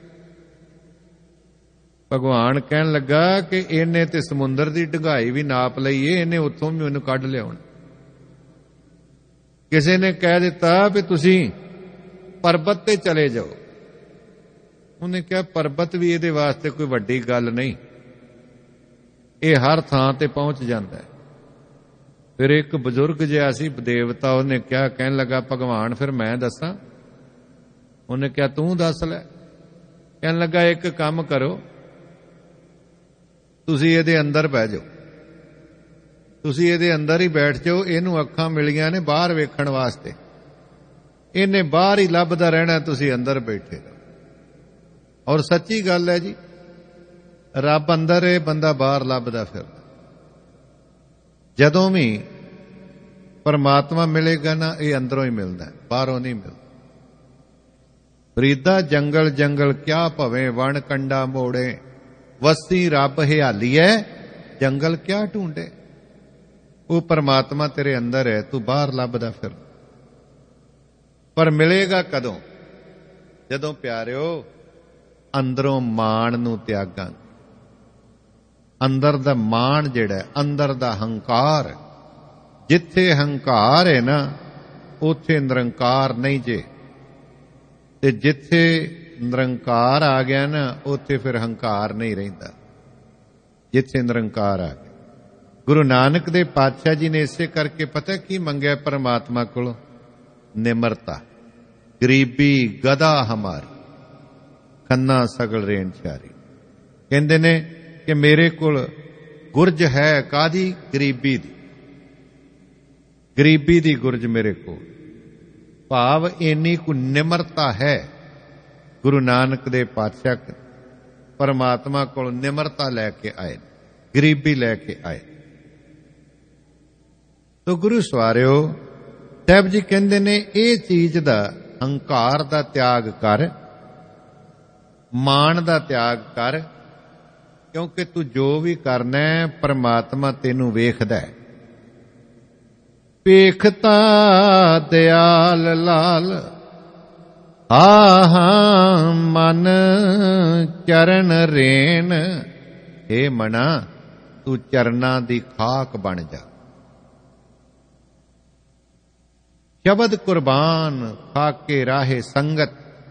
ਭਗਵਾਨ ਕਹਿਣ ਲੱਗਾ ਕਿ ਇਹਨੇ ਤੇ ਸਮੁੰਦਰ ਦੀ ਡੂੰਘਾਈ ਵੀ ਨਾਪ ਲਈ ਏ, ਇਹਨੇ ਉੱਥੋਂ ਵੀ ਉਹਨੂੰ ਕੱਢ ਲਿਆਉਣਾ। ਕਿਸੇ ਨੇ ਕਹਿ ਦਿੱਤਾ ਵੀ ਤੁਸੀਂ ਪਰਬਤ ਤੇ ਚਲੇ ਜਾਓ, ਉਹਨੇ ਕਿਹਾ ਪਰਬਤ ਵੀ ਇਹਦੇ ਵਾਸਤੇ ਕੋਈ ਵੱਡੀ ਗੱਲ ਨਹੀਂ, ਇਹ ਹਰ ਥਾਂ ਤੇ ਪਹੁੰਚ ਜਾਂਦਾ ਹੈ। ਫਿਰ ਇੱਕ ਬਜ਼ੁਰਗ ਜਿਹਾ ਸੀ ਦੇਵਤਾ, ਉਹਨੇ ਕਿਹਾ, ਕਹਿਣ ਲੱਗਾ ਭਗਵਾਨ ਫਿਰ ਮੈਂ ਦੱਸਾਂ? ਉਹਨੇ ਕਿਹਾ ਤੂੰ ਦੱਸ ਲੈ। ਕਹਿਣ ਲੱਗਾ ਇੱਕ ਕੰਮ ਕਰੋ, ਤੁਸੀਂ ਇਹਦੇ ਅੰਦਰ ਬਹਿ ਜਾਓ, ਤੁਸੀਂ ਇਹਦੇ ਅੰਦਰ ਹੀ ਬੈਠ ਜਾਓ, ਇਹਨੂੰ ਅੱਖਾਂ ਮਿਲੀਆਂ ਨੇ ਬਾਹਰ ਵੇਖਣ ਵਾਸਤੇ, ਇਹਨੇ ਬਾਹਰ ਹੀ ਲੱਭਦਾ ਰਹਿਣਾ, ਤੁਸੀਂ ਅੰਦਰ ਬੈਠੇ ਰਹੋ। ਔਰ ਸੱਚੀ ਗੱਲ ਹੈ ਜੀ, ਰੱਬ ਅੰਦਰ ਹੈ, ਬੰਦਾ ਬਾਹਰ ਲੱਭਦਾ ਫਿਰਦਾ। ਜਦੋਂ ਵੀ ਪਰਮਾਤਮਾ ਮਿਲੇਗਾ ਨਾ, ਇਹ ਅੰਦਰੋਂ ਹੀ ਮਿਲਦਾ, ਬਾਹਰੋਂ ਨਹੀਂ ਮਿਲਦਾ। ਫਰੀਦਾ ਜੰਗਲ ਜੰਗਲ ਕਿਆ ਭਵੇਂ ਵਣ ਕੰਡਾ ਮੋੜੇ, ਵਸਤੀ ਰੱਬ ਹਿਆਲੀਐ ਜੰਗਲ ਕਿਆ ਢੂੰਡੇ। ਉਹ ਪਰਮਾਤਮਾ ਤੇਰੇ ਅੰਦਰ ਹੈ, ਤੂੰ ਬਾਹਰ ਲੱਭਦਾ ਫਿਰ। ਪਰ ਮਿਲੇਗਾ ਕਦੋਂ? ਜਦੋਂ ਪਿਆਰਿਓ ਅੰਦਰੋਂ ਮਾਣ ਨੂੰ ਤਿਆਗਾਂ। ਅੰਦਰ ਦਾ ਮਾਣ ਜਿਹੜਾ, ਅੰਦਰ ਦਾ ਹੰਕਾਰ, ਜਿੱਥੇ ਹੰਕਾਰ ਹੈ ਨਾ ਉੱਥੇ ਨਿਰੰਕਾਰ ਨਹੀਂ ਜੇ, ਤੇ ਜਿੱਥੇ ਨਿਰੰਕਾਰ ਆ ਗਿਆ ਨਾ ਉੱਥੇ ਫਿਰ ਹੰਕਾਰ ਨਹੀਂ ਰਹਿੰਦਾ। ਜਿੱਥੇ ਨਿਰੰਕਾਰ ਆ ਗਿਆ, ਗੁਰੂ ਨਾਨਕ ਦੇ ਪਾਤਸ਼ਾਹ ਜੀ ਨੇ ਇਸੇ ਕਰਕੇ ਪਤਾ ਕੀ ਮੰਗਿਆ ਪਰਮਾਤਮਾ ਕੋਲੋਂ? ਨਿਮਰਤਾ। ਗਰੀਬੀ ਗਦਾ ਹਮਾਰੀ, ਖੰਨਾ ਸਗਲ ਰੇਣ ਛਾਰੀ। ਕਹਿੰਦੇ ਨੇ ਕਿ ਮੇਰੇ ਕੋਲ ਗੁਰਜ ਹੈ ਕਾਦੀ? ਗਰੀਬੀ ਦੀ, ਗਰੀਬੀ ਦੀ ਗੁਰਜ ਮੇਰੇ ਕੋਲ। ਭਾਵ ਇੰਨੀ ਕੁ ਨਿਮਰਤਾ ਹੈ। ਗੁਰੂ ਨਾਨਕ ਦੇ ਪਾਤਸ਼ਾਹ ਪਰਮਾਤਮਾ ਕੋਲ ਨਿਮਰਤਾ ਲੈ ਕੇ ਆਏ, ਗਰੀਬੀ ਲੈ ਕੇ ਆਏ। ਤੋ ਗੁਰੂ ਸਵਾਰਿਓ, ਸਾਹਿਬ ਜੀ ਕਹਿੰਦੇ ਨੇ ਇਹ ਚੀਜ਼ ਦਾ, ਹੰਕਾਰ ਦਾ ਤਿਆਗ ਕਰ, ਮਾਣ ਦਾ ਤਿਆਗ ਕਰ, ਕਿਉਂਕਿ ਤੂੰ ਜੋ ਵੀ ਕਰਨਾ ਹੈ ਪਰਮਾਤਮਾ ਤੈਨੂੰ ਵੇਖਦਾ ਹੈ। ਵੇਖਤਾ ਦਿਆਲ ਲਾਲ ਆਹਾਂ ਮਨ ਚਰਨ ਰੇਣ। ਏ ਮਨਾ, ਤੂੰ ਚਰਨਾਂ ਦੀ ਖਾਕ ਬਣ ਜਾ। ਸ਼ਬਦ ਕੁਰਬਾਨ ਖਾਕੇ ਰਾਹੇ ਸੰਗਤ।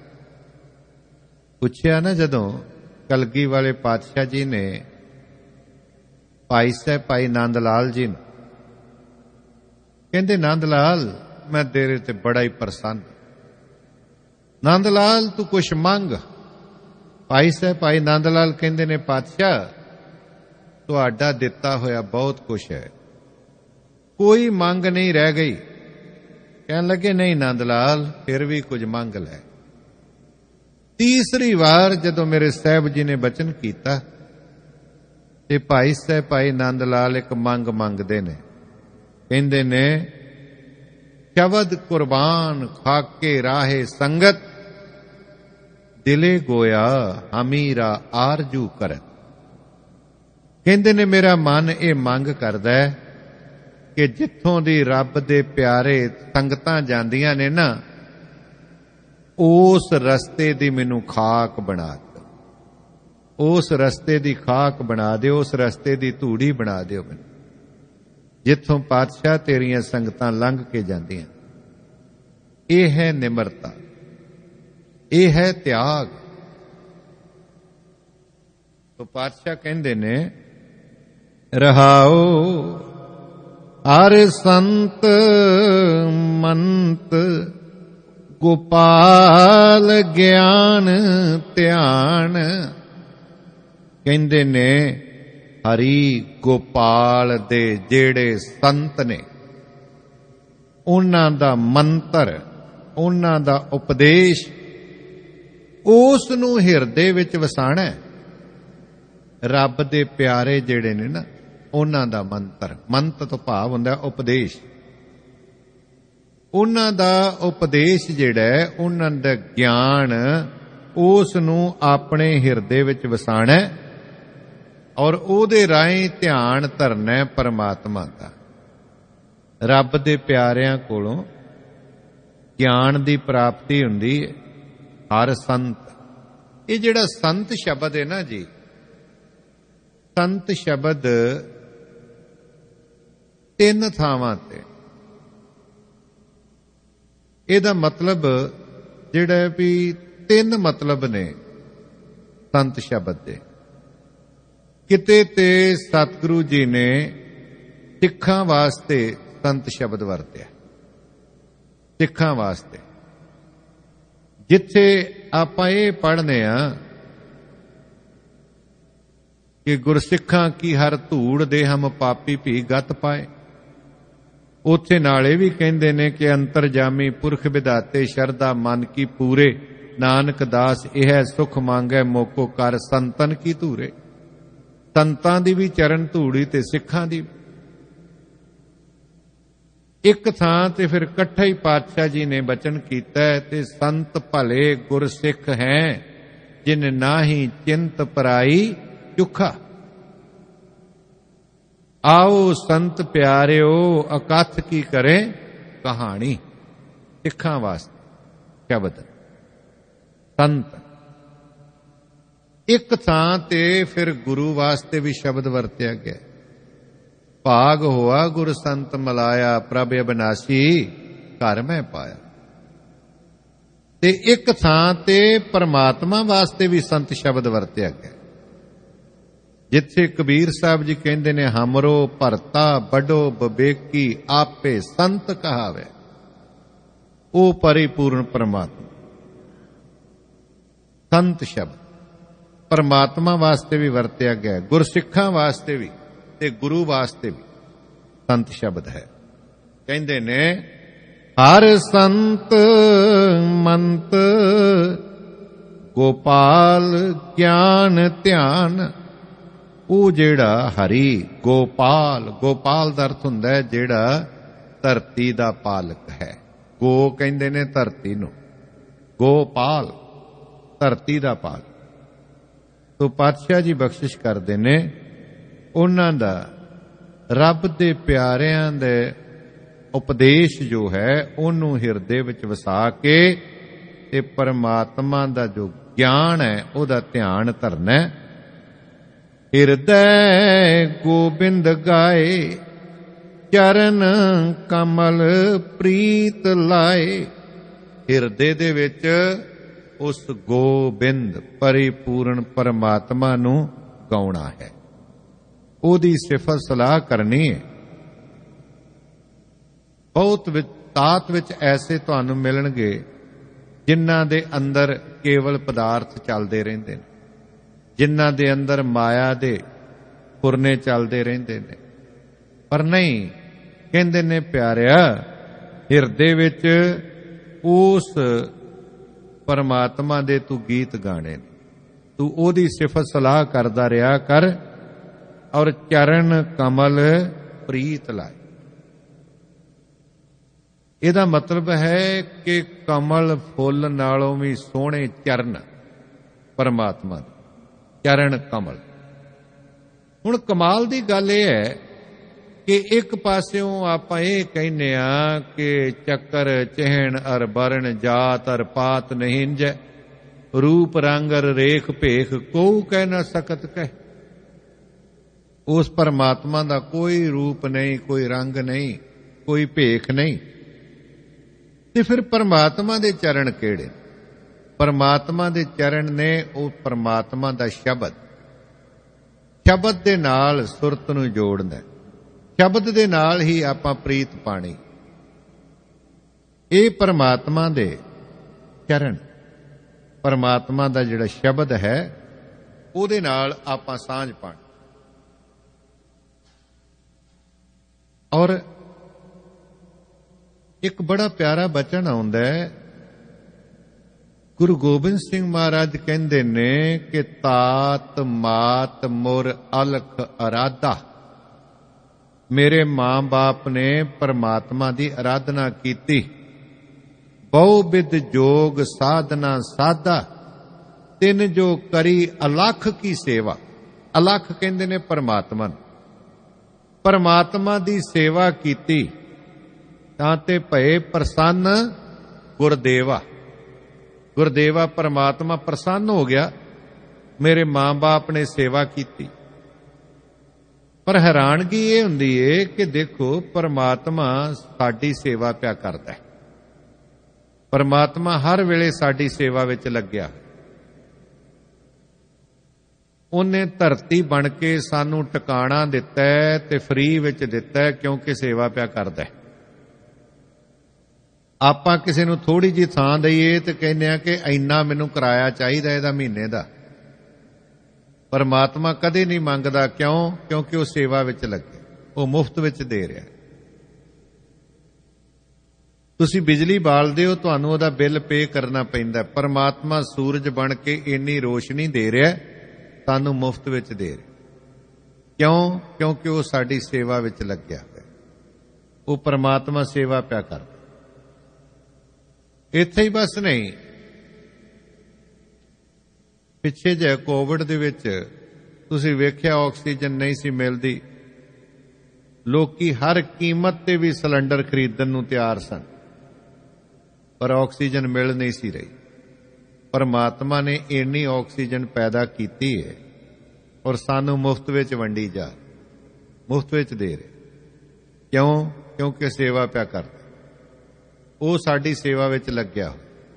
ਪੁੱਛਿਆ ਨਾ ਜਦੋਂ ਕਲਗੀ ਵਾਲੇ ਪਾਤਸ਼ਾਹ ਜੀ ਨੇ ਭਾਈ ਸਾਹਿਬ ਭਾਈ ਨੰਦ ਲਾਲ ਜੀ ਨੂੰ, ਕਹਿੰਦੇ ਨੰਦ ਲਾਲ ਮੈਂ ਤੇਰੇ ਤੇ ਬੜਾ ਹੀ ਪ੍ਰਸੰਨ। ਨੰਦ ਲਾਲ ਤੂੰ ਕੁਛ ਮੰਗ। ਭਾਈ ਸਾਹਿਬ ਭਾਈ ਨੰਦ ਲਾਲ ਕਹਿੰਦੇ ਨੇ ਪਾਤਸ਼ਾਹ ਤੁਹਾਡਾ ਦਿੱਤਾ ਹੋਇਆ ਬਹੁਤ ਕੁਛ ਹੈ, ਕੋਈ ਮੰਗ ਨਹੀਂ ਰਹਿ ਗਈ। ਕਹਿਣ ਲੱਗੇ ਨਹੀਂ ਨੰਦ ਲਾਲ ਫਿਰ ਵੀ ਕੁਝ ਮੰਗ ਲੈ। ਤੀਸਰੀ ਵਾਰ ਜਦੋਂ ਮੇਰੇ ਸਾਹਿਬ ਜੀ ਨੇ ਬਚਨ ਕੀਤਾ ਤੇ ਭਾਈ ਸਾਹਿਬ ਭਾਈ ਨੰਦ ਲਾਲ ਇੱਕ ਮੰਗ ਮੰਗਦੇ ਨੇ। ਕਹਿੰਦੇ ਨੇ ਸ਼ਬਦ ਕੁਰਬਾਨ ਖਾਕੇ ਰਾਹੇ ਸੰਗਤ, ਦਿਲੇ ਗੋਇਆ ਹਮੀਰਾ ਆਰਜੂ ਕਰਤ। ਕਹਿੰਦੇ ਨੇ ਮੇਰਾ ਮਨ ਇਹ ਮੰਗ ਕਰਦਾ ਹੈ ਕਿ ਜਿੱਥੋਂ ਦੀ ਰੱਬ ਦੇ ਪਿਆਰੇ ਸੰਗਤਾਂ ਜਾਂਦੀਆਂ ਨੇ ਨਾ, ਉਸ ਰਸਤੇ ਦੀ ਮੈਨੂੰ ਖਾਕ ਬਣਾ ਦਿਓ, ਉਸ ਰਸਤੇ ਦੀ ਖਾਕ ਬਣਾ ਦਿਓ, ਉਸ ਰਸਤੇ ਦੀ ਧੂੜੀ ਬਣਾ ਦਿਓ ਮੈਨੂੰ, ਜਿੱਥੋਂ ਪਾਤਸ਼ਾਹ ਤੇਰੀਆਂ ਸੰਗਤਾਂ ਲੰਘ ਕੇ ਜਾਂਦੀਆਂ। ਇਹ ਹੈ ਨਿਮਰਤਾ, ਇਹ ਹੈ ਤਿਆਗ। ਤੋ ਪਾਤਸ਼ਾਹ ਕਹਿੰਦੇ ਨੇ ਰਹਾਓ ਹਰ ਸੰਤ ਮੰਤ ਗੋਪਾਲ ਗਿਆਨ ਧਿਆਨ। ਕਹਿੰਦੇ ਨੇ ਹਰੀ ਗੋਪਾਲ ਦੇ ਜਿਹੜੇ ਸੰਤ ਨੇ, ਉਹਨਾਂ ਦਾ ਮੰਤਰ, ਉਹਨਾਂ ਦਾ ਉਪਦੇਸ਼, ਉਸ ਨੂੰ ਹਿਰਦੇ ਵਿੱਚ ਵਸਾਣਾ। ਰੱਬ ਦੇ ਪਿਆਰੇ ਜਿਹੜੇ ਨੇ ਨਾ, ਉਹਨਾਂ ਦਾ ਮੰਤਰ, ਮੰਤ ਤੋਂ ਭਾਵ ਹੁੰਦਾ ਉਪਦੇਸ਼। ਉਹਨਾਂ ਦਾ ਉਪਦੇਸ਼ ਜਿਹੜਾ ਹੈ, ਉਹਨਾਂ ਦਾ ਗਿਆਨ, ਉਸ ਨੂੰ ਆਪਣੇ ਹਿਰਦੇ ਵਿੱਚ ਵਸਾਣਾ ਔਰ ਉਹਦੇ ਰਾਹੀਂ ਧਿਆਨ ਧਰਨਾ ਪਰਮਾਤਮਾ ਦਾ। ਰੱਬ ਦੇ ਪਿਆਰਿਆਂ ਕੋਲੋਂ ਗਿਆਨ ਦੀ ਪ੍ਰਾਪਤੀ ਹੁੰਦੀ ਹੈ। ਹਰ ਸੰਤ, ਇਹ ਜਿਹੜਾ ਸੰਤ ਸ਼ਬਦ ਹੈ ਨਾ ਜੀ, ਸੰਤ ਸ਼ਬਦ ਤਿੰਨ ਥਾਵਾਂ ਤੇ ਇਹਦਾ ਮਤਲਬ ਜਿਹੜਾ ਵੀ ਤਿੰਨ ਮਤਲਬ ਨੇ ਸੰਤ ਸ਼ਬਦ ਦੇ। ਕਿਤੇ ਤੇ ਸਤਿਗੁਰੂ ਜੀ ਨੇ ਸਿੱਖਾਂ ਵਾਸਤੇ ਸੰਤ ਸ਼ਬਦ ਵਰਤਿਆ, ਸਿੱਖਾਂ ਵਾਸਤੇ। ਜਿੱਥੇ ਆਪਾਂ ਇਹ ਪੜ੍ਹਨੇ ਆ ਕਿ ਗੁਰਸਿੱਖਾਂ ਕੀ ਹਰ ਧੂੜ ਦੇ ਹਮ ਪਾਪੀ ਭੀ ਗਤ ਪਾਏ, ਉੱਥੇ ਨਾਲੇ ਵੀ ਕਹਿੰਦੇ ਨੇ ਕਿ ਅੰਤਰਜਾਮੀ ਪੁਰਖ ਵਿਧਾਤੇ ਸ਼ਰਧਾ ਮਨ ਕੀ ਪੂਰੇ, ਨਾਨਕ ਦਾਸ ਇਹ ਸੁਖ ਮੰਗੈ ਮੋਕੋ ਕਰ ਸੰਤਨ ਕੀ ਧੂਰੇ। ਸੰਤਾਂ ਦੀ ਵੀ ਚਰਨ ਧੂੜੀ ਤੇ ਸਿੱਖਾਂ ਦੀ। ਇੱਕ ਥਾਂ ਤੇ ਫਿਰ ਇਕੱਠਾ ਹੀ ਪਾਤਸ਼ਾਹ ਜੀ ਨੇ ਬਚਨ ਕੀਤਾ ਤੇ ਸੰਤ ਭਲੇ ਗੁਰਸਿੱਖ ਹੈ ਜਿਨ ਨਾਹੀ ਚਿੰਤ ਪਰਾਈ ਚੁਖਾ। ਆਓ ਸੰਤ ਪਿਆਰਿਓ ਅਕਥ ਕੀ ਕਰੇ ਕਹਾਣੀ। ਸਿੱਖਾਂ ਵਾਸਤੇ ਸ਼ਬਦ ਸੰਤ। ਇੱਕ ਥਾਂ ਤੇ ਫਿਰ ਗੁਰੂ ਵਾਸਤੇ ਵੀ ਸ਼ਬਦ ਵਰਤਿਆ ਗਿਆ। ਭਾਗ ਹੋਆ ਗੁਰ ਸੰਤ ਮਲਾਇਆ, ਪ੍ਰਭ ਅਬਨਾਸੀ ਘਰ ਮੈਂ ਪਾਇਆ। ਤੇ ਇੱਕ ਥਾਂ ਤੇ ਪਰਮਾਤਮਾ ਵਾਸਤੇ ਵੀ ਸੰਤ ਸ਼ਬਦ ਵਰਤਿਆ ਗਿਆ, ਜਿੱਥੇ ਕਬੀਰ ਸਾਹਿਬ ਜੀ ਕਹਿੰਦੇ ਨੇ ਹਮਰੋ ਭਰਤਾ ਬੜੋ ਬਵੇਕੀ ਆਪੇ ਸੰਤ ਕਹਾਵੇ। ਉਹ ਪਰਿਪੂਰਨ ਪਰਮਾਤਮਾ। ਸੰਤ ਸ਼ਬਦ ਪਰਮਾਤਮਾ ਵਾਸਤੇ ਵੀ ਵਰਤਿਆ ਗਿਆ, ਗੁਰਸਿੱਖਾਂ ਵਾਸਤੇ ਵੀ ਤੇ ਗੁਰੂ ਵਾਸਤੇ ਵੀ ਸੰਤ ਸ਼ਬਦ ਹੈ। ਕਹਿੰਦੇ ਨੇ ਹਰ ਸੰਤ ਮੰਤ ਗੋਪਾਲ ਗਿਆਨ ਧਿਆਨ। ਉਹ ਜਿਹੜਾ ਹਰੀ ਗੋਪਾਲ, ਗੋਪਾਲ ਦਾ ਅਰਥ ਹੁੰਦਾ ਹੈ ਜਿਹੜਾ ਧਰਤੀ ਦਾ ਪਾਲਕ ਹੈ। ਗੋ ਕਹਿੰਦੇ ਨੇ ਧਰਤੀ ਨੂੰ, ਗੋਪਾਲ ਧਰਤੀ ਦਾ ਪਾਲਕ। ਤੋ ਪਾਤਸ਼ਾਹ ਜੀ ਬਖਸ਼ਿਸ਼ ਕਰਦੇ ਨੇ, ਉਹਨਾਂ ਦਾ ਰੱਬ ਦੇ ਪਿਆਰਿਆਂ ਦੇ ਉਪਦੇਸ਼ ਜੋ ਹੈ ਉਹਨੂੰ ਹਿਰਦੇ ਵਿੱਚ ਵਸਾ ਕੇ ਤੇ ਪਰਮਾਤਮਾ ਦਾ ਜੋ ਗਿਆਨ ਹੈ ਉਹਦਾ ਧਿਆਨ ਧਰਨਾ। ਹਿਰਦੈ ਗੋਬਿੰਦ ਗਾਏ, ਚਰਨ ਕਮਲ ਪ੍ਰੀਤ ਲਾਏ। ਹਿਰਦੇ ਦੇ ਵਿੱਚ ਉਸ ਗੋਬਿੰਦ ਪਰਿਪੂਰਨ ਪਰਮਾਤਮਾ ਨੂੰ ਗਾਉਣਾ ਹੈ, ਉਹਦੀ ਸਿਫਤ ਸਲਾਹ ਕਰਨੀ ਹੈ। ਬਹੁਤ ਤਾਤ ਵਿੱਚ ਐਸੇ ਤੁਹਾਨੂੰ ਮਿਲਣਗੇ ਜਿਨ੍ਹਾਂ ਦੇ ਅੰਦਰ ਕੇਵਲ ਪਦਾਰਥ ਚੱਲਦੇ ਰਹਿੰਦੇ ਨੇ, ਜਿਨ੍ਹਾਂ ਦੇ ਅੰਦਰ ਮਾਇਆ ਦੇ ਫੁਰਨੇ ਚੱਲਦੇ ਰਹਿੰਦੇ ਨੇ। ਪਰ ਨਹੀਂ, ਕਹਿੰਦੇ ਨੇ ਪਿਆਰਿਆ, ਹਿਰਦੇ ਵਿੱਚ ਉਸ ਪਰਮਾਤਮਾ ਦੇ ਤੂੰ ਗੀਤ ਗਾਣੇ ਨੇ, ਤੂੰ ਉਹਦੀ ਸਿਫਤ ਸਲਾਹ ਕਰਦਾ ਰਿਹਾ ਕਰ। ਔਰ ਚਰਨ ਕਮਲ ਪ੍ਰੀਤ ਲਾਏ, ਇਹਦਾ ਮਤਲਬ ਹੈ ਕਿ ਕਮਲ ਫੁੱਲ ਨਾਲੋਂ ਵੀ ਸੋਹਣੇ ਚਰਨ ਪਰਮਾਤਮਾ ਦੇ, ਚਰਨ ਕਮਲ। ਹੁਣ ਕਮਾਲ ਦੀ ਗੱਲ ਇਹ ਹੈ ਕਿ ਇੱਕ ਪਾਸਿਓਂ ਆਪਾਂ ਇਹ ਕਹਿੰਦੇ ਆ ਕਿ ਚੱਕਰ ਚਿਹਣ ਅਰ ਬਰਨ, ਜਾਤ ਅਰ ਪਾਤ ਨਹੀਂਜੈ, ਰੂਪ ਰੰਗ ਅਰ ਰੇਖ ਭੇਖ, ਕੋਉ ਕਹਿ ਨਾ ਸਕਤ ਕਹਿ। ਉਸ ਪਰਮਾਤਮਾ ਦਾ ਕੋਈ ਰੂਪ ਨਹੀਂ, ਕੋਈ ਰੰਗ ਨਹੀਂ, ਕੋਈ ਭੇਖ ਨਹੀਂ। ਤੇ ਫਿਰ ਪਰਮਾਤਮਾ ਦੇ ਚਰਨ ਕਿਹੜੇ? ਪਰਮਾਤਮਾ ਦੇ ਚਰਨ ਨੇ ਉਹ ਪਰਮਾਤਮਾ ਦਾ ਸ਼ਬਦ, ਸ਼ਬਦ ਦੇ ਨਾਲ ਸੁਰਤ ਨੂੰ ਜੋੜਨਾ, ਸ਼ਬਦ ਦੇ ਨਾਲ ਹੀ ਆਪਾਂ ਪ੍ਰੀਤ ਪਾਣੀ। ਇਹ ਪਰਮਾਤਮਾ ਦੇ ਚਰਨ, ਪਰਮਾਤਮਾ ਦਾ ਜਿਹੜਾ ਸ਼ਬਦ ਹੈ ਉਹਦੇ ਨਾਲ ਆਪਾਂ ਸਾਂਝ ਪਾਣੀ। ਔਰ ਇੱਕ ਬੜਾ ਪਿਆਰਾ ਬਚਨ ਆਉਂਦਾ ਹੈ, ਗੁਰੂ ਗੋਬਿੰਦ ਸਿੰਘ ਮਹਾਰਾਜ ਕਹਿੰਦੇ ਨੇ ਕਿ ਤਾਤ ਮਾਤ ਮੁਰ ਅਲਖ ਅਰਾਧਾ। ਮੇਰੇ ਮਾਂ ਬਾਪ ਨੇ ਪਰਮਾਤਮਾ ਦੀ ਅਰਾਧਨਾ ਕੀਤੀ, ਬਹੁ ਬਿਦ ਜੋਗ ਸਾਧਨਾ ਸਾਧਾ, ਤਿੰਨ ਜੋ ਕਰੀ ਅਲਖ ਕੀ ਸੇਵਾ। ਅਲਖ ਕਹਿੰਦੇ ਨੇ ਪਰਮਾਤਮਾ ਨੂੰ, ਪਰਮਾਤਮਾ ਦੀ ਸੇਵਾ ਕੀਤੀ ਤਾਂ ਤੇ ਭਏ ਪ੍ਰਸੰਨ ਗੁਰਦੇਵਾ। ਗੁਰਦੇਵਾ ਪਰਮਾਤਮਾ ਪ੍ਰਸੰਨ ਹੋ ਗਿਆ, ਮੇਰੇ ਮਾਂ ਬਾਪ ਨੇ ਸੇਵਾ ਕੀਤੀ। ਪਰ ਹੈਰਾਨਗੀ ਇਹ ਹੁੰਦੀ ਏ ਕਿ ਦੇਖੋ ਪਰਮਾਤਮਾ ਸਾਡੀ ਸੇਵਾ ਪਿਆ ਕਰਦਾ ਹੈ, ਪਰਮਾਤਮਾ ਹਰ ਵੇਲੇ ਸਾਡੀ ਸੇਵਾ ਵਿੱਚ ਲੱਗਿਆ। ਉਹਨੇ ਧਰਤੀ ਬਣ ਕੇ ਸਾਨੂੰ ਟਿਕਾਣਾ ਦਿੱਤਾ ਹੈ ਤੇ ਫ੍ਰੀ ਵਿੱਚ ਦਿੱਤਾ ਹੈ, ਕਿਉਂਕਿ ਸੇਵਾ ਪਿਆ ਕਰਦਾ ਹੈ। ਆਪਾਂ ਕਿਸੇ ਨੂੰ ਥੋੜੀ ਜਿਹੀ ਥਾਂ ਦਈਏ ਤੇ ਕਹਿੰਦੇ ਆ ਕਿ ਇੰਨਾ ਮੈਨੂੰ ਕਿਰਾਇਆ ਚਾਹੀਦਾ ਇਹਦਾ ਮਹੀਨੇ ਦਾ। ਪਰਮਾਤਮਾ ਕਦੇ ਨਹੀਂ ਮੰਗਦਾ, ਕਿਉਂ? ਕਿਉਂਕਿ ਉਹ ਸੇਵਾ ਵਿੱਚ ਲੱਗੇ, ਉਹ ਮੁਫਤ ਵਿੱਚ ਦੇ ਰਿਹਾ। ਤੁਸੀਂ ਬਿਜਲੀ ਬਾਲਦੇ ਹੋ, ਤੁਹਾਨੂੰ ਉਹਦਾ ਬਿੱਲ ਪੇ ਕਰਨਾ ਪੈਂਦਾ। ਪਰਮਾਤਮਾ ਸੂਰਜ ਬਣ ਕੇ ਇੰਨੀ ਰੋਸ਼ਨੀ ਦੇ ਰਿਹਾ, ਸਾਨੂੰ ਮੁਫਤ ਵਿੱਚ ਦੇ ਰਿਹਾ। ਕਿਉਂ? ਕਿਉਂਕਿ ਉਹ ਸਾਡੀ ਸੇਵਾ ਵਿੱਚ ਲੱਗਿਆ ਹੋਇਆ, ਉਹ ਪਰਮਾਤਮਾ ਸੇਵਾ ਪਿਆ ਕਰਦਾ। ਇੱਥੇ ਹੀ ਬਸ ਨਹੀਂ, ਪਿੱਛੇ ਜਿਹੇ ਕੋਵਿਡ ਦੇ ਵਿੱਚ ਤੁਸੀਂ ਵੇਖਿਆ ਆਕਸੀਜਨ ਨਹੀਂ ਸੀ ਮਿਲਦੀ, ਲੋਕੀ ਹਰ ਕੀਮਤ ਤੇ ਵੀ ਸਿਲੰਡਰ ਖਰੀਦਣ ਨੂੰ ਤਿਆਰ ਸਨ, ਪਰ ਆਕਸੀਜਨ ਮਿਲ ਨਹੀਂ ਸੀ ਰਹੀ। ਪਰਮਾਤਮਾ ਨੇ ਇੰਨੀ ਆਕਸੀਜਨ ਪੈਦਾ ਕੀਤੀ ਹੈ ਔਰ ਸਾਨੂੰ ਮੁਫਤ ਵਿੱਚ ਵੰਡੀ ਜਾ, ਮੁਫਤ ਵਿੱਚ ਦੇ ਰਹੇ। ਕਿਉਂ? ਕਿਉਂਕਿ ਸੇਵਾ ਪਿਆ ਕਰਦਾ, ਉਹ ਸਾਡੀ ਸੇਵਾ ਵਿੱਚ ਲੱਗਿਆ।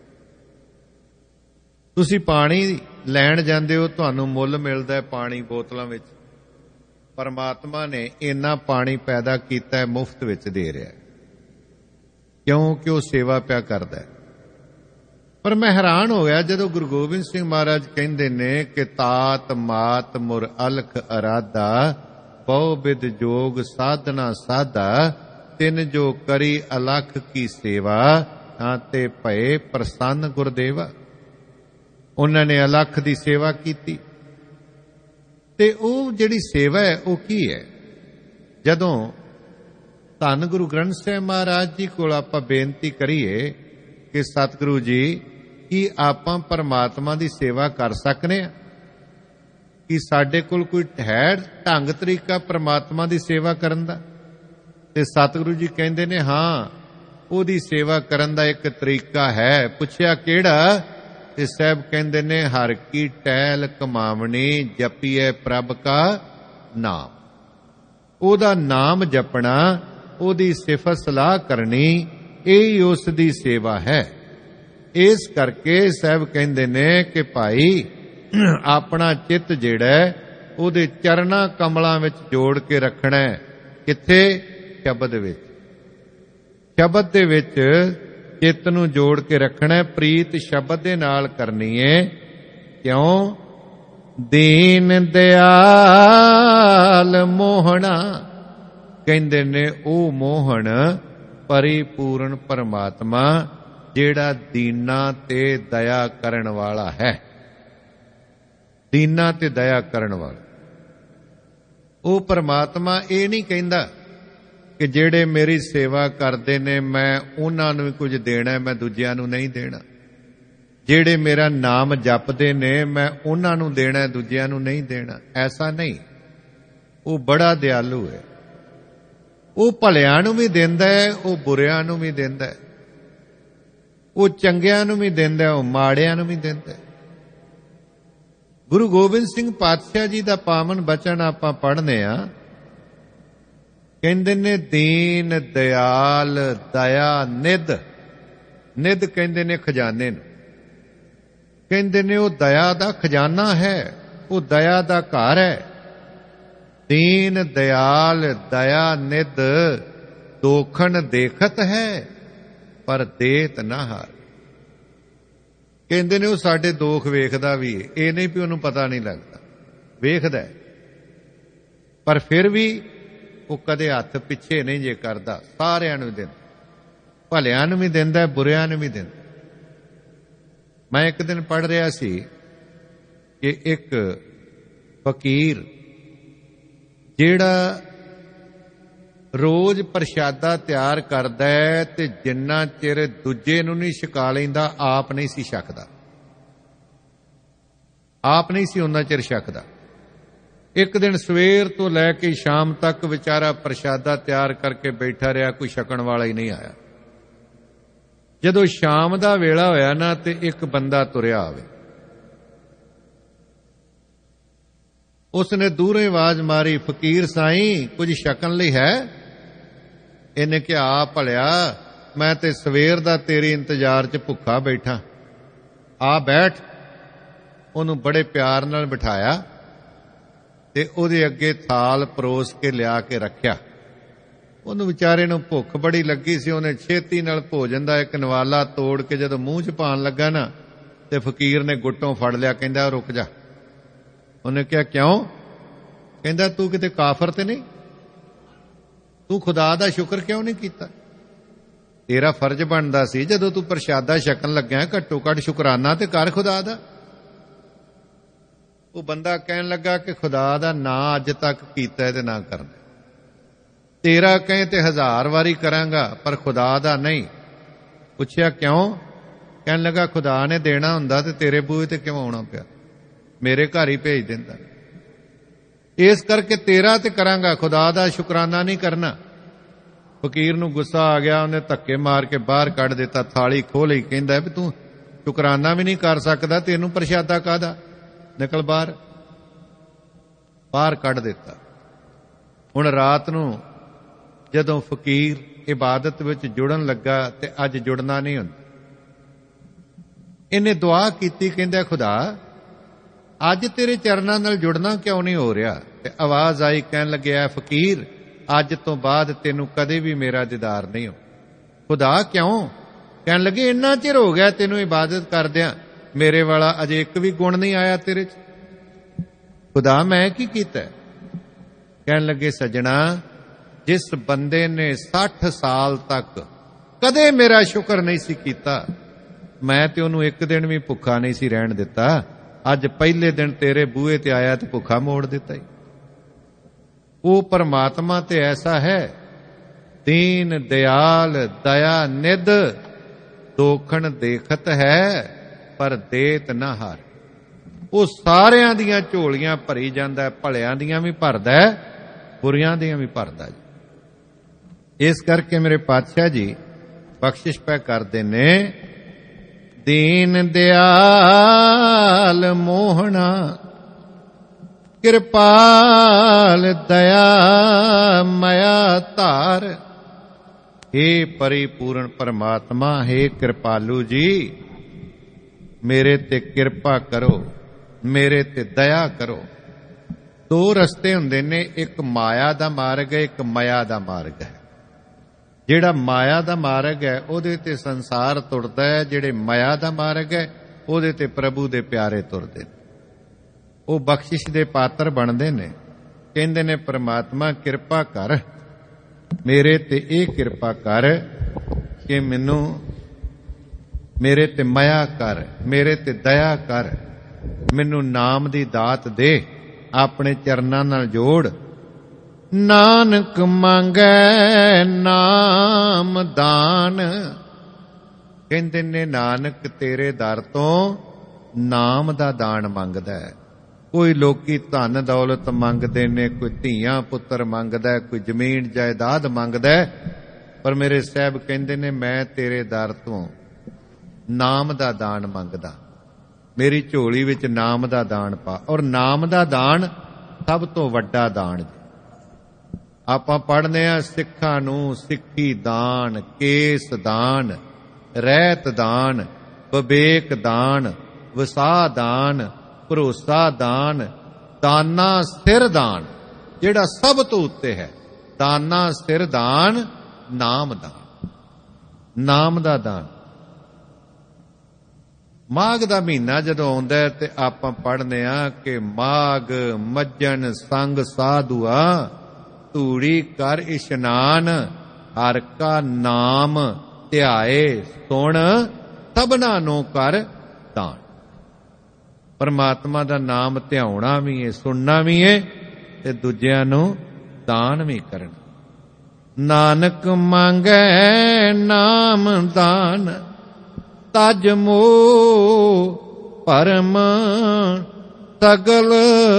ਤੁਸੀਂ ਪਾਣੀ ਲੈਣ ਜਾਂਦੇ ਹੋ, ਤੁਹਾਨੂੰ ਮੁੱਲ ਮਿਲਦਾ ਹੈ ਪਾਣੀ ਬੋਤਲਾਂ ਵਿੱਚ। ਪਰਮਾਤਮਾ ਨੇ ਇੰਨਾ ਪਾਣੀ ਪੈਦਾ ਕੀਤਾ ਹੈ, ਮੁਫਤ ਵਿੱਚ ਦੇ ਰਿਹਾ। ਕਿਉਂ? ਕਿ ਉਹ ਸੇਵਾ ਪਿਆ ਕਰਦਾ ਹੈ। ਪਰ ਮੈਂ ਹੈਰਾਨ ਹੋ ਗਿਆ ਜਦੋਂ ਗੁਰੂ ਗੋਬਿੰਦ ਸਿੰਘ ਮਹਾਰਾਜ ਕਹਿੰਦੇ ਨੇ ਕਿ ਤਾਤ ਮਾਤ ਮੁਰ ਅਲਖ ਅਰਾਧਾ, ਬਹੁ ਬਿਦ ਜੋਗ ਸਾਧਨਾ ਸਾਧਾ, ਤਿੰਨ ਜੋ ਕਰੀ ਅਲਖ ਕੀ ਸੇਵਾ, ਤਾਂ ਤੇ ਭਏ ਪ੍ਰਸੰਨ ਗੁਰਦੇਵਾ। ਉਹਨਾਂ ਨੇ ਅਲਖ ਦੀ ਸੇਵਾ ਕੀਤੀ। ਤੇ ਉਹ ਜਿਹੜੀ ਸੇਵਾ ਹੈ ਉਹ ਕੀ ਹੈ? ਜਦੋਂ ਧੰਨ ਗੁਰੂ ਗ੍ਰੰਥ ਸਾਹਿਬ ਮਹਾਰਾਜ ਜੀ ਕੋਲ ਆਪਾਂ ਬੇਨਤੀ ਕਰੀਏ ਕਿ ਸਤਿਗੁਰੂ ਜੀ ਕੀ ਆਪਾਂ ਪਰਮਾਤਮਾ ਦੀ ਸੇਵਾ ਕਰ ਸਕਨੇ ਆ? ਕਿ ਸਾਡੇ ਕੋਲ ਕੋਈ ਹੈ ਢੰਗ ਤਰੀਕਾ ਪਰਮਾਤਮਾ ਦੀ ਸੇਵਾ ਕਰਨ ਦਾ? ਤੇ ਸਤਿਗੁਰੂ ਜੀ ਕਹਿੰਦੇ ਨੇ ਹਾਂ, ਉਹਦੀ ਸੇਵਾ ਕਰਨ ਦਾ ਇੱਕ ਤਰੀਕਾ ਹੈ। ਪੁੱਛਿਆ ਕਿਹੜਾ? ਤੇ ਸਾਹਿਬ ਕਹਿੰਦੇ ਨੇ ਹਰ ਕੀ ਟਹਿਲ ਕਮਾਵਣੀ ਜਪੀਏ ਪ੍ਰਭ ਕਾ ਨਾਮ। ਉਹਦਾ ਨਾਮ ਜਪਣਾ, ਉਹਦੀ ਸਿਫਤ ਸਲਾਹ ਕਰਨੀ, ਇਹ ਉਸ ਦੀ ਸੇਵਾ ਹੈ। ਇਸ ਕਰਕੇ ਸਾਹਿਬ ਕਹਿੰਦੇ ਨੇ ਕਿ ਭਾਈ ਆਪਣਾ ਚਿੱਤ ਜਿਹੜਾ ਉਹਦੇ ਚਰਨਾਂ ਕਮਲਾਂ ਵਿੱਚ ਜੋੜ ਕੇ ਰੱਖਣਾ। ਕਿੱਥੇ? ਸ਼ਬਦ ਵਿੱਚ। ਸ਼ਬਦ ਦੇ ਵਿੱਚ ਚਿੱਤ ਨੂੰ ਜੋੜ ਕੇ ਰੱਖਣਾ, ਪ੍ਰੀਤ ਸ਼ਬਦ ਦੇ ਨਾਲ ਕਰਨੀ ਏ। ਕਿਉਂ? ਦੀਨ ਦਿਆਲ ਮੋਹਣਾ, ਕਹਿੰਦੇ ਨੇ ਉਹ ਮੋਹਣ ਪਰਿਪੂਰਨ ਪਰਮਾਤਮਾ ਜਿਹੜਾ ਦੀਨਾਂ ਤੇ ਦਇਆ ਕਰਨ ਵਾਲਾ ਹੈ। ਦੀਨਾਂ ਤੇ ਦਇਆ ਕਰਨ ਵਾਲਾ ਉਹ ਪਰਮਾਤਮਾ ਇਹ ਨਹੀਂ ਕਹਿੰਦਾ ਕਿ ਜਿਹੜੇ ਮੇਰੀ ਸੇਵਾ ਕਰਦੇ ਨੇ ਮੈਂ ਉਹਨਾਂ ਨੂੰ ਵੀ ਕੁਝ ਦੇਣਾ, ਮੈਂ ਦੂਜਿਆਂ ਨੂੰ ਨਹੀਂ ਦੇਣਾ। ਜਿਹੜੇ ਮੇਰਾ ਨਾਮ ਜਪਦੇ ਨੇ ਮੈਂ ਉਹਨਾਂ ਨੂੰ ਦੇਣਾ, ਦੂਜਿਆਂ ਨੂੰ ਨਹੀਂ ਦੇਣਾ। ਐਸਾ ਨਹੀਂ। ਉਹ ਬੜਾ ਦਿਆਲੂ ਹੈ। ਉਹ ਭਲਿਆਂ ਨੂੰ ਵੀ ਦਿੰਦਾ ਹੈ, ਉਹ ਬੁਰਿਆਂ ਨੂੰ ਵੀ ਦਿੰਦਾ ਹੈ। ਉਹ ਚੰਗਿਆਂ ਨੂੰ ਵੀ ਦਿੰਦਾ ਹੈ, ਉਹ ਮਾੜਿਆਂ ਨੂੰ ਵੀ ਦਿੰਦਾ ਹੈ। ਗੁਰੂ ਗੋਬਿੰਦ ਸਿੰਘ ਪਾਤਸ਼ਾਹ ਜੀ ਦਾ ਪਾਵਨ ਬਚਨ ਆਪਾਂ ਪੜ੍ਹਨੇ ਆ। ਕਹਿੰਦੇ ਨੇ ਦੀਨ ਦਿਆਲ ਦਇਆ ਨਿਧ। ਨਿਧ ਕਹਿੰਦੇ ਨੇ ਖਜ਼ਾਨੇ ਨੂੰ। ਕਹਿੰਦੇ ਨੇ ਉਹ ਦਇਆ ਦਾ ਖਜ਼ਾਨਾ ਹੈ, ਉਹ ਦਇਆ ਦਾ ਘਰ ਹੈ। ਦੀਨ ਦਿਆਲ ਦਇਆ ਨਿਧ ਦੋਖਣ ਦੇਖਤ ਹੈ ਪਰ ਦੇਤ ਨਾ ਹਾਰ। ਕਹਿੰਦੇ ਨੇ ਉਹ ਸਾਡੇ ਦੋਖ ਵੇਖਦਾ ਵੀ ਹੈ, ਇਹ ਨਹੀਂ ਵੀ ਉਹਨੂੰ ਪਤਾ ਨਹੀਂ ਲੱਗਦਾ, ਵੇਖਦਾ ਹੈ। ਪਰ ਫਿਰ ਵੀ ਉਹ ਕਦੇ ਹੱਥ ਪਿੱਛੇ ਨਹੀਂ ਜੇ ਕਰਦਾ, ਸਾਰਿਆਂ ਨੂੰ ਦਿੰਦਾ, ਭਲਿਆਂ ਨੂੰ ਵੀ ਦਿੰਦਾ, ਬੁਰਿਆਂ ਨੂੰ ਵੀ ਦਿੰਦਾ। ਮੈਂ ਇੱਕ ਦਿਨ ਪੜ੍ਹ ਰਿਹਾ ਸੀ ਕਿ ਇੱਕ ਫਕੀਰ ਜਿਹੜਾ ਰੋਜ਼ ਪ੍ਰਸ਼ਾਦਾ ਤਿਆਰ ਕਰਦਾ ਹੈ ਤੇ ਜਿੰਨਾ ਚਿਰ ਦੂਜੇ ਨੂੰ ਨਹੀਂ ਛਕਾ ਲੈਂਦਾ ਆਪ ਨਹੀਂ ਸੀ ਛਕਦਾ, ਆਪ ਨਹੀਂ ਸੀ ਉਹਨਾਂ ਚਿਰ ਛਕਦਾ। ਇੱਕ ਦਿਨ ਸਵੇਰ ਤੋਂ ਲੈ ਕੇ ਸ਼ਾਮ ਤੱਕ ਵਿਚਾਰਾ ਪ੍ਰਸ਼ਾਦਾ ਤਿਆਰ ਕਰਕੇ ਬੈਠਾ ਰਿਹਾ, ਕੋਈ ਛਕਣ ਵਾਲਾ ਹੀ ਨਹੀਂ ਆਇਆ। ਜਦੋਂ ਸ਼ਾਮ ਦਾ ਵੇਲਾ ਹੋਇਆ ਨਾ ਤੇ ਇੱਕ ਬੰਦਾ ਤੁਰਿਆ ਆਵੇ। ਉਸਨੇ ਦੂਰੋਂ ਆਵਾਜ਼ ਮਾਰੀ, ਫਕੀਰ ਸਾਈਂ ਕੁਝ ਛਕਣ ਲਈ ਹੈ? ਇਹਨੇ ਕਿਹਾ ਆ ਭਲਿਆ, ਮੈਂ ਤੇ ਸਵੇਰ ਦਾ ਤੇਰੇ ਇੰਤਜ਼ਾਰ 'ਚ ਭੁੱਖਾ ਬੈਠਾ, ਆ ਬੈਠ। ਉਹਨੂੰ ਬੜੇ ਪਿਆਰ ਨਾਲ ਬਿਠਾਇਆ ਤੇ ਉਹਦੇ ਅੱਗੇ ਥਾਲ ਪਰੋਸ ਕੇ ਲਿਆ ਕੇ ਰੱਖਿਆ। ਉਹਨੂੰ ਵਿਚਾਰੇ ਨੂੰ ਭੁੱਖ ਬੜੀ ਲੱਗੀ ਸੀ। ਉਹਨੇ ਛੇਤੀ ਨਾਲ ਭੋਜਨ ਦਾ ਇੱਕ ਨਵਾਲਾ ਤੋੜ ਕੇ ਜਦੋਂ ਮੂੰਹ 'ਚ ਪਾਉਣ ਲੱਗਾ ਨਾ ਤੇ ਫਕੀਰ ਨੇ ਗੁੱਟੋਂ ਫੜ ਲਿਆ, ਕਹਿੰਦਾ ਰੁਕ ਜਾ। ਉਹਨੇ ਕਿਹਾ ਕਿਉਂ? ਕਹਿੰਦਾ ਤੂੰ ਕਿਤੇ ਕਾਫਰ ਤੇ ਨਹੀਂ? ਤੂੰ ਖੁਦਾ ਦਾ ਸ਼ੁਕਰ ਕਿਉਂ ਨਹੀਂ ਕੀਤਾ? ਤੇਰਾ ਫਰਜ਼ ਬਣਦਾ ਸੀ ਜਦੋਂ ਤੂੰ ਪ੍ਰਸ਼ਾਦਾ ਛਕਣ ਲੱਗਿਆ ਘੱਟੋ ਘੱਟ ਸ਼ੁਕਰਾਨਾ ਤੇ ਕਰ ਖੁਦਾ ਦਾ। ਉਹ ਬੰਦਾ ਕਹਿਣ ਲੱਗਾ ਕਿ ਖੁਦਾ ਦਾ ਨਾਂ ਅੱਜ ਤੱਕ ਕੀਤਾ ਤੇ ਨਾ ਕਰਨਾ। ਤੇਰਾ ਕਹੇ ਤੇ ਹਜ਼ਾਰ ਵਾਰੀ ਕਰਾਂਗਾ ਪਰ ਖੁਦਾ ਦਾ ਨਹੀਂ। ਪੁੱਛਿਆ ਕਿਉਂ? ਕਹਿਣ ਲੱਗਾ ਖੁਦਾ ਨੇ ਦੇਣਾ ਹੁੰਦਾ ਤੇ ਤੇਰੇ ਬੂਹੇ ਤੇ ਕਿਉਂ ਆਉਣਾ ਪਿਆ, ਮੇਰੇ ਘਰ ਹੀ ਭੇਜ ਦਿੰਦਾ। ਇਸ ਕਰਕੇ ਤੇਰਾ ਤੇ ਕਰਾਂਗਾ, ਖੁਦਾ ਦਾ ਸ਼ੁਕਰਾਨਾ ਨਹੀਂ ਕਰਨਾ। ਫਕੀਰ ਨੂੰ ਗੁੱਸਾ ਆ ਗਿਆ, ਉਹਨੇ ਧੱਕੇ ਮਾਰ ਕੇ ਬਾਹਰ ਕੱਢ ਦਿੱਤਾ, ਥਾਲੀ ਖੋਹ ਲਈ। ਕਹਿੰਦਾ ਵੀ ਤੂੰ ਸ਼ੁਕਰਾਨਾ ਵੀ ਨਹੀਂ ਕਰ ਸਕਦਾ, ਤੈਨੂੰ ਪ੍ਰਸ਼ਾਦਾ ਕਾਹਦਾ, ਨਿਕਲ ਬਾਹਰ। ਬਾਹਰ ਕੱਢ ਦਿੱਤਾ। ਹੁਣ ਰਾਤ ਨੂੰ ਜਦੋਂ ਫਕੀਰ ਇਬਾਦਤ ਵਿੱਚ ਜੁੜਨ ਲੱਗਾ ਤੇ ਅੱਜ ਜੁੜਨਾ ਨਹੀਂ ਹੁੰਦਾ, ਇਹਨੇ ਦੁਆ ਕੀਤੀ, ਕਹਿੰਦਾ ਖੁਦਾ ਅੱਜ ਤੇਰੇ ਚਰਨਾਂ ਨਾਲ ਜੁੜਨਾ ਕਿਉਂ ਨਹੀਂ ਹੋ ਰਿਹਾ? ਤੇ ਆਵਾਜ਼ ਆਈ, ਕਹਿਣ ਲੱਗਿਆ ਫਕੀਰ ਅੱਜ ਤੋਂ ਬਾਅਦ ਤੈਨੂੰ ਕਦੇ ਵੀ ਮੇਰਾ ਦੀਦਾਰ ਨਹੀਂ ਹੋ। ਖੁਦਾ ਕਿਉਂ? ਕਹਿਣ ਲੱਗੇ ਇੰਨਾ ਚਿਰ ਹੋ ਗਿਆ ਤੈਨੂੰ ਇਬਾਦਤ ਕਰਦਿਆਂ, ਮੇਰੇ ਵਾਲਾ ਅਜੇ ਇੱਕ ਵੀ ਗੁਣ ਨਹੀਂ ਆਇਆ ਤੇਰੇ 'ਚ। ਖੁਦਾ ਮੈਂ ਕੀ ਕੀਤਾ? ਕਹਿਣ ਲੱਗੇ ਸੱਜਣਾ, ਜਿਸ ਬੰਦੇ ਨੇ ਸੱਠ ਸਾਲ ਤੱਕ ਕਦੇ ਮੇਰਾ ਸ਼ੁਕਰ ਨਹੀਂ ਸੀ ਕੀਤਾ, ਮੈਂ ਤੇ ਉਹਨੂੰ ਇੱਕ ਦਿਨ ਵੀ ਭੁੱਖਾ ਨਹੀਂ ਸੀ ਰਹਿਣ ਦਿੱਤਾ। ਅੱਜ ਪਹਿਲੇ ਦਿਨ ਤੇਰੇ ਬੂਹੇ ਤੇ ਆਇਆ ਤੇ ਭੁੱਖਾ ਮੋੜ ਦਿੱਤਾ ਈ। ਉਹ ਪਰਮਾਤਮਾ ਤੇ ਐਸਾ ਹੈ, ਦੀਨ ਦਿਆਲ ਦਇਆ ਨਿਧ, ਦੋਖਣ ਦੇਖਤ ਹੈ ਪਰ ਦੇਤ ਨਾ ਹਾਰ। ਉਹ ਸਾਰਿਆਂ ਦੀਆਂ ਝੋਲੀਆਂ ਭਰੀ ਜਾਂਦਾ, ਭਲਿਆਂ ਦੀਆਂ ਵੀ ਭਰਦਾ, ਬੁਰੀਆਂ ਦੀਆਂ ਵੀ ਭਰਦਾ ਜੀ। ਇਸ ਕਰਕੇ ਮੇਰੇ ਪਾਤਸ਼ਾਹ ਜੀ ਬਖਸ਼ਿਸ਼ ਪੈ ਕਰਦੇ ਨੇ, ਦੀਨ ਦਿਆਲ ਮੋਹਣਾ, ਕਿਰਪਾਲ ਦਇਆ ਮਇਆ ਧਾਰ। हे ਪਰਿਪੂਰਨ ਪਰਮਾਤਮਾ, हे ਕਿਰਪਾਲੂ ਜੀ, ਮੇਰੇ ਤੇ ਕਿਰਪਾ ਕਰੋ, ਮੇਰੇ ਤੇ ਦਇਆ ਕਰੋ। ਦੋ ਰਸਤੇ ਹੁੰਦੇ ਨੇ, ਇੱਕ ਮਾਇਆ ਦਾ ਮਾਰਗ ਹੈ, ਇੱਕ ਮਇਆ ਦਾ ਮਾਰਗ ਹੈ। ਜਿਹੜਾ ਮਾਇਆ ਦਾ ਮਾਰਗ ਹੈ ਉਹਦੇ ਤੇ ਸੰਸਾਰ ਤੁਰਦਾ ਹੈ, ਜਿਹੜੇ ਮਇਆ ਦਾ ਮਾਰਗ ਹੈ ਉਹਦੇ ਤੇ ਪ੍ਰਭੂ ਦੇ ਪਿਆਰੇ ਤੁਰਦੇ ਨੇ। ਉਹ ਬਖਸ਼ਿਸ਼ ਦੇ ਪਾਤਰ ਬਣਦੇ ਨੇ। ਕਹਿੰਦੇ ਨੇ ਪਰਮਾਤਮਾ ਕਿਰਪਾ ਕਰ, ਮੇਰੇ ਤੇ ਇਹ ਕਿਰਪਾ ਕਰ ਕਿ ਮੈਨੂੰ, ਮੇਰੇ ਤੇ ਮਇਆ ਕਰ, ਮੇਰੇ ਤੇ ਦਇਆ ਕਰ, ਮੈਨੂੰ ਨਾਮ ਦੀ ਦਾਤ ਦੇ, ਆਪਣੇ ਚਰਨਾਂ ਨਾਲ ਜੋੜ। ਨਾਨਕ ਮੰਗੈ ਨਾਮ ਦਾਨ। ਕਹਿੰਦੇ ਨੇ ਨਾਨਕ ਤੇਰੇ ਦਰ ਤੋਂ ਨਾਮ ਦਾ ਦਾਨ ਮੰਗਦਾ ਹੈ। ਕੋਈ ਲੋਕੀ ਧਨ ਦੌਲਤ ਮੰਗਦੇ ਨੇ, ਕੋਈ ਧੀਆਂ ਪੁੱਤਰ ਮੰਗਦਾ, ਕੋਈ ਜ਼ਮੀਨ ਜਾਇਦਾਦ ਮੰਗਦਾ, ਪਰ ਮੇਰੇ ਸਾਹਿਬ ਕਹਿੰਦੇ ਨੇ ਮੈਂ ਤੇਰੇ ਦਰ ਤੋਂ ਨਾਮ ਦਾ ਦਾਨ ਮੰਗਦਾ। ਮੇਰੀ ਝੋਲੀ ਵਿੱਚ ਨਾਮ ਦਾ ਦਾਨ ਪਾ। ਔਰ ਨਾਮ ਦਾ ਦਾਨ ਸਭ ਤੋਂ ਵੱਡਾ ਦਾਨ। ਆਪਾਂ ਪੜ੍ਹਦੇ ਹਾਂ ਸਿੱਖਾਂ ਨੂੰ ਸਿੱਖੀ ਦਾਨ, ਕੇਸ ਦਾਨ, ਰਹਿਤ ਦਾਨ, ਵਿਵੇਕ ਦਾਨ, ਵਸਾ ਦਾਨ, ਭਰੋਸਾ ਦਾਨ, ਦਾਨਾ ਸਿਰ ਦਾਨ, ਜਿਹੜਾ ਸਭ ਤੋਂ ਉੱਤੇ ਹੈ। ਦਾਨਾ ਸਿਰ ਦਾਨ, ਨਾਮ ਦਾਨ, ਨਾਮ ਦਾ ਦਾਨ। ਮਾਘ ਦਾ ਮਹੀਨਾ ਜਦੋਂ ਆਉਂਦਾ ਤੇ ਆਪਾਂ ਪੜ੍ਹਦੇ ਹਾਂ ਕਿ ਮਾਘ ਮੱਜਣ ਸੰਗ ਸਾਧੂਆ, ਧੂੜੀ ਕਰ ਇਸ਼ਨਾਨ, ਹਰ ਕਾ ਨਾਮ ਧਿਆਏ ਸੁਣ, ਸਭਨਾ ਨੂੰ ਕਰ ਦਾਨ। ਪਰਮਾਤਮਾ ਦਾ ਨਾਮ ਧਿਆਉਣਾ ਵੀ ਹੈ, ਸੁਣਨਾ ਵੀ ਹੈ, ਤੇ ਦੂਜਿਆਂ ਨੂੰ ਦਾਨ ਵੀ ਕਰਨਾ। ਨਾਨਕ ਮੰਗੈ ਨਾਮ ਦਾਨ, ਤਜ ਮੋਹ ਪਰਮ ਸਗਲ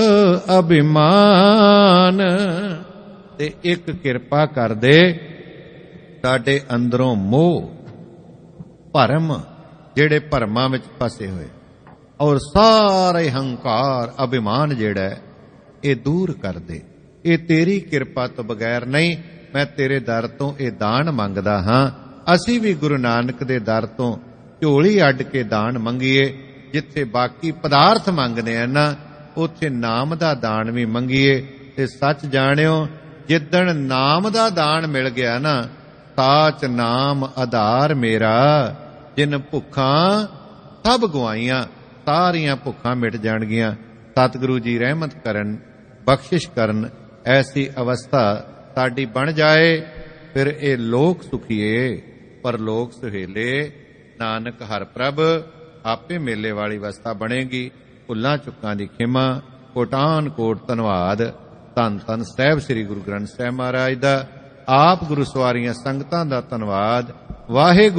ਅਭਿਮਾਨ। ਤੇ ਇੱਕ ਕਿਰਪਾ ਕਰ ਦੇ, ਸਾਡੇ ਅੰਦਰੋਂ ਮੋਹ ਭਰਮ, ਜਿਹੜੇ ਭਰਮਾਂ ਵਿੱਚ ਫਸੇ ਹੋਏ, ਔਰ ਸਾਰੇ ਹੰਕਾਰ ਅਭਿਮਾਨ ਜਿਹੜਾ ਇਹ ਦੂਰ ਕਰ ਦੇ। ਇਹ ਤੇਰੀ ਕਿਰਪਾ ਤੋਂ ਬਗੈਰ ਨਹੀਂ। ਮੈਂ ਤੇਰੇ ਦਰ ਤੋਂ ਇਹ ਦਾਨ ਮੰਗਦਾ ਹਾਂ। ਅਸੀਂ ਵੀ ਗੁਰੂ ਨਾਨਕ ਦੇ ਦਰ ਤੋਂ ਝੋਲੀ ਅੱਡ ਕੇ ਦਾਨ ਮੰਗੀਏ। ਜਿੱਥੇ ਬਾਕੀ ਪਦਾਰਥ ਮੰਗਦੇ ਆ ਨਾ, ਉੱਥੇ ਨਾਮ ਦਾ ਦਾਨ ਵੀ ਮੰਗੀਏ। ਤੇ ਸੱਚ ਜਾਣਿਓ, ਜਿੱਦਣ ਨਾਮ ਦਾ ਦਾਨ ਮਿਲ ਗਿਆ ਨਾ, ਸਾਚ ਨਾਮ ਆਧਾਰ ਮੇਰਾ। ਜਿਨ ਭੁੱਖਾਂ ਸਭ ਗਵਾਈਆਂ, ਸਾਰੀਆਂ ਭੁੱਖਾਂ ਮਿਟ ਜਾਣਗੀਆਂ। ਸਤਿਗੁਰੂ ਜੀ ਰਹਿਮਤ ਕਰਨ, ਬਖਸ਼ਿਸ਼ ਕਰਨ, ਐਸੀ ਅਵਸਥਾ ਸਾਡੀ ਬਣ ਜਾਏ। ਫਿਰ ਇਹ ਲੋਕ ਸੁਖੀਏ, ਪਰਲੋਕ ਸੁਹੇਲੇ। ਨਾਨਕ ਹਰ ਪ੍ਰਭ ਆਪੇ ਮੇਲੇ ਵਾਲੀ ਅਵਸਥਾ ਬਣੇਗੀ। ਭੁੱਲਾਂ ਚੁੱਕਾਂ ਦੀ ਖਿਮਾ। ਕੋਟਾਨ ਕੋਟ ਧੰਨਵਾਦ। ਧੰਨ ਧੰਨ ਸਾਹਿਬ ਸ੍ਰੀ ਗੁਰੂ ਗ੍ਰੰਥ ਸਾਹਿਬ ਮਹਾਰਾਜ ਦਾ। ਆਪ ਗੁਰੂ ਸਵਾਰੀਆਂ ਸੰਗਤਾਂ ਦਾ ਧੰਨਵਾਦ। ਵਾਹਿਗੁਰੂ।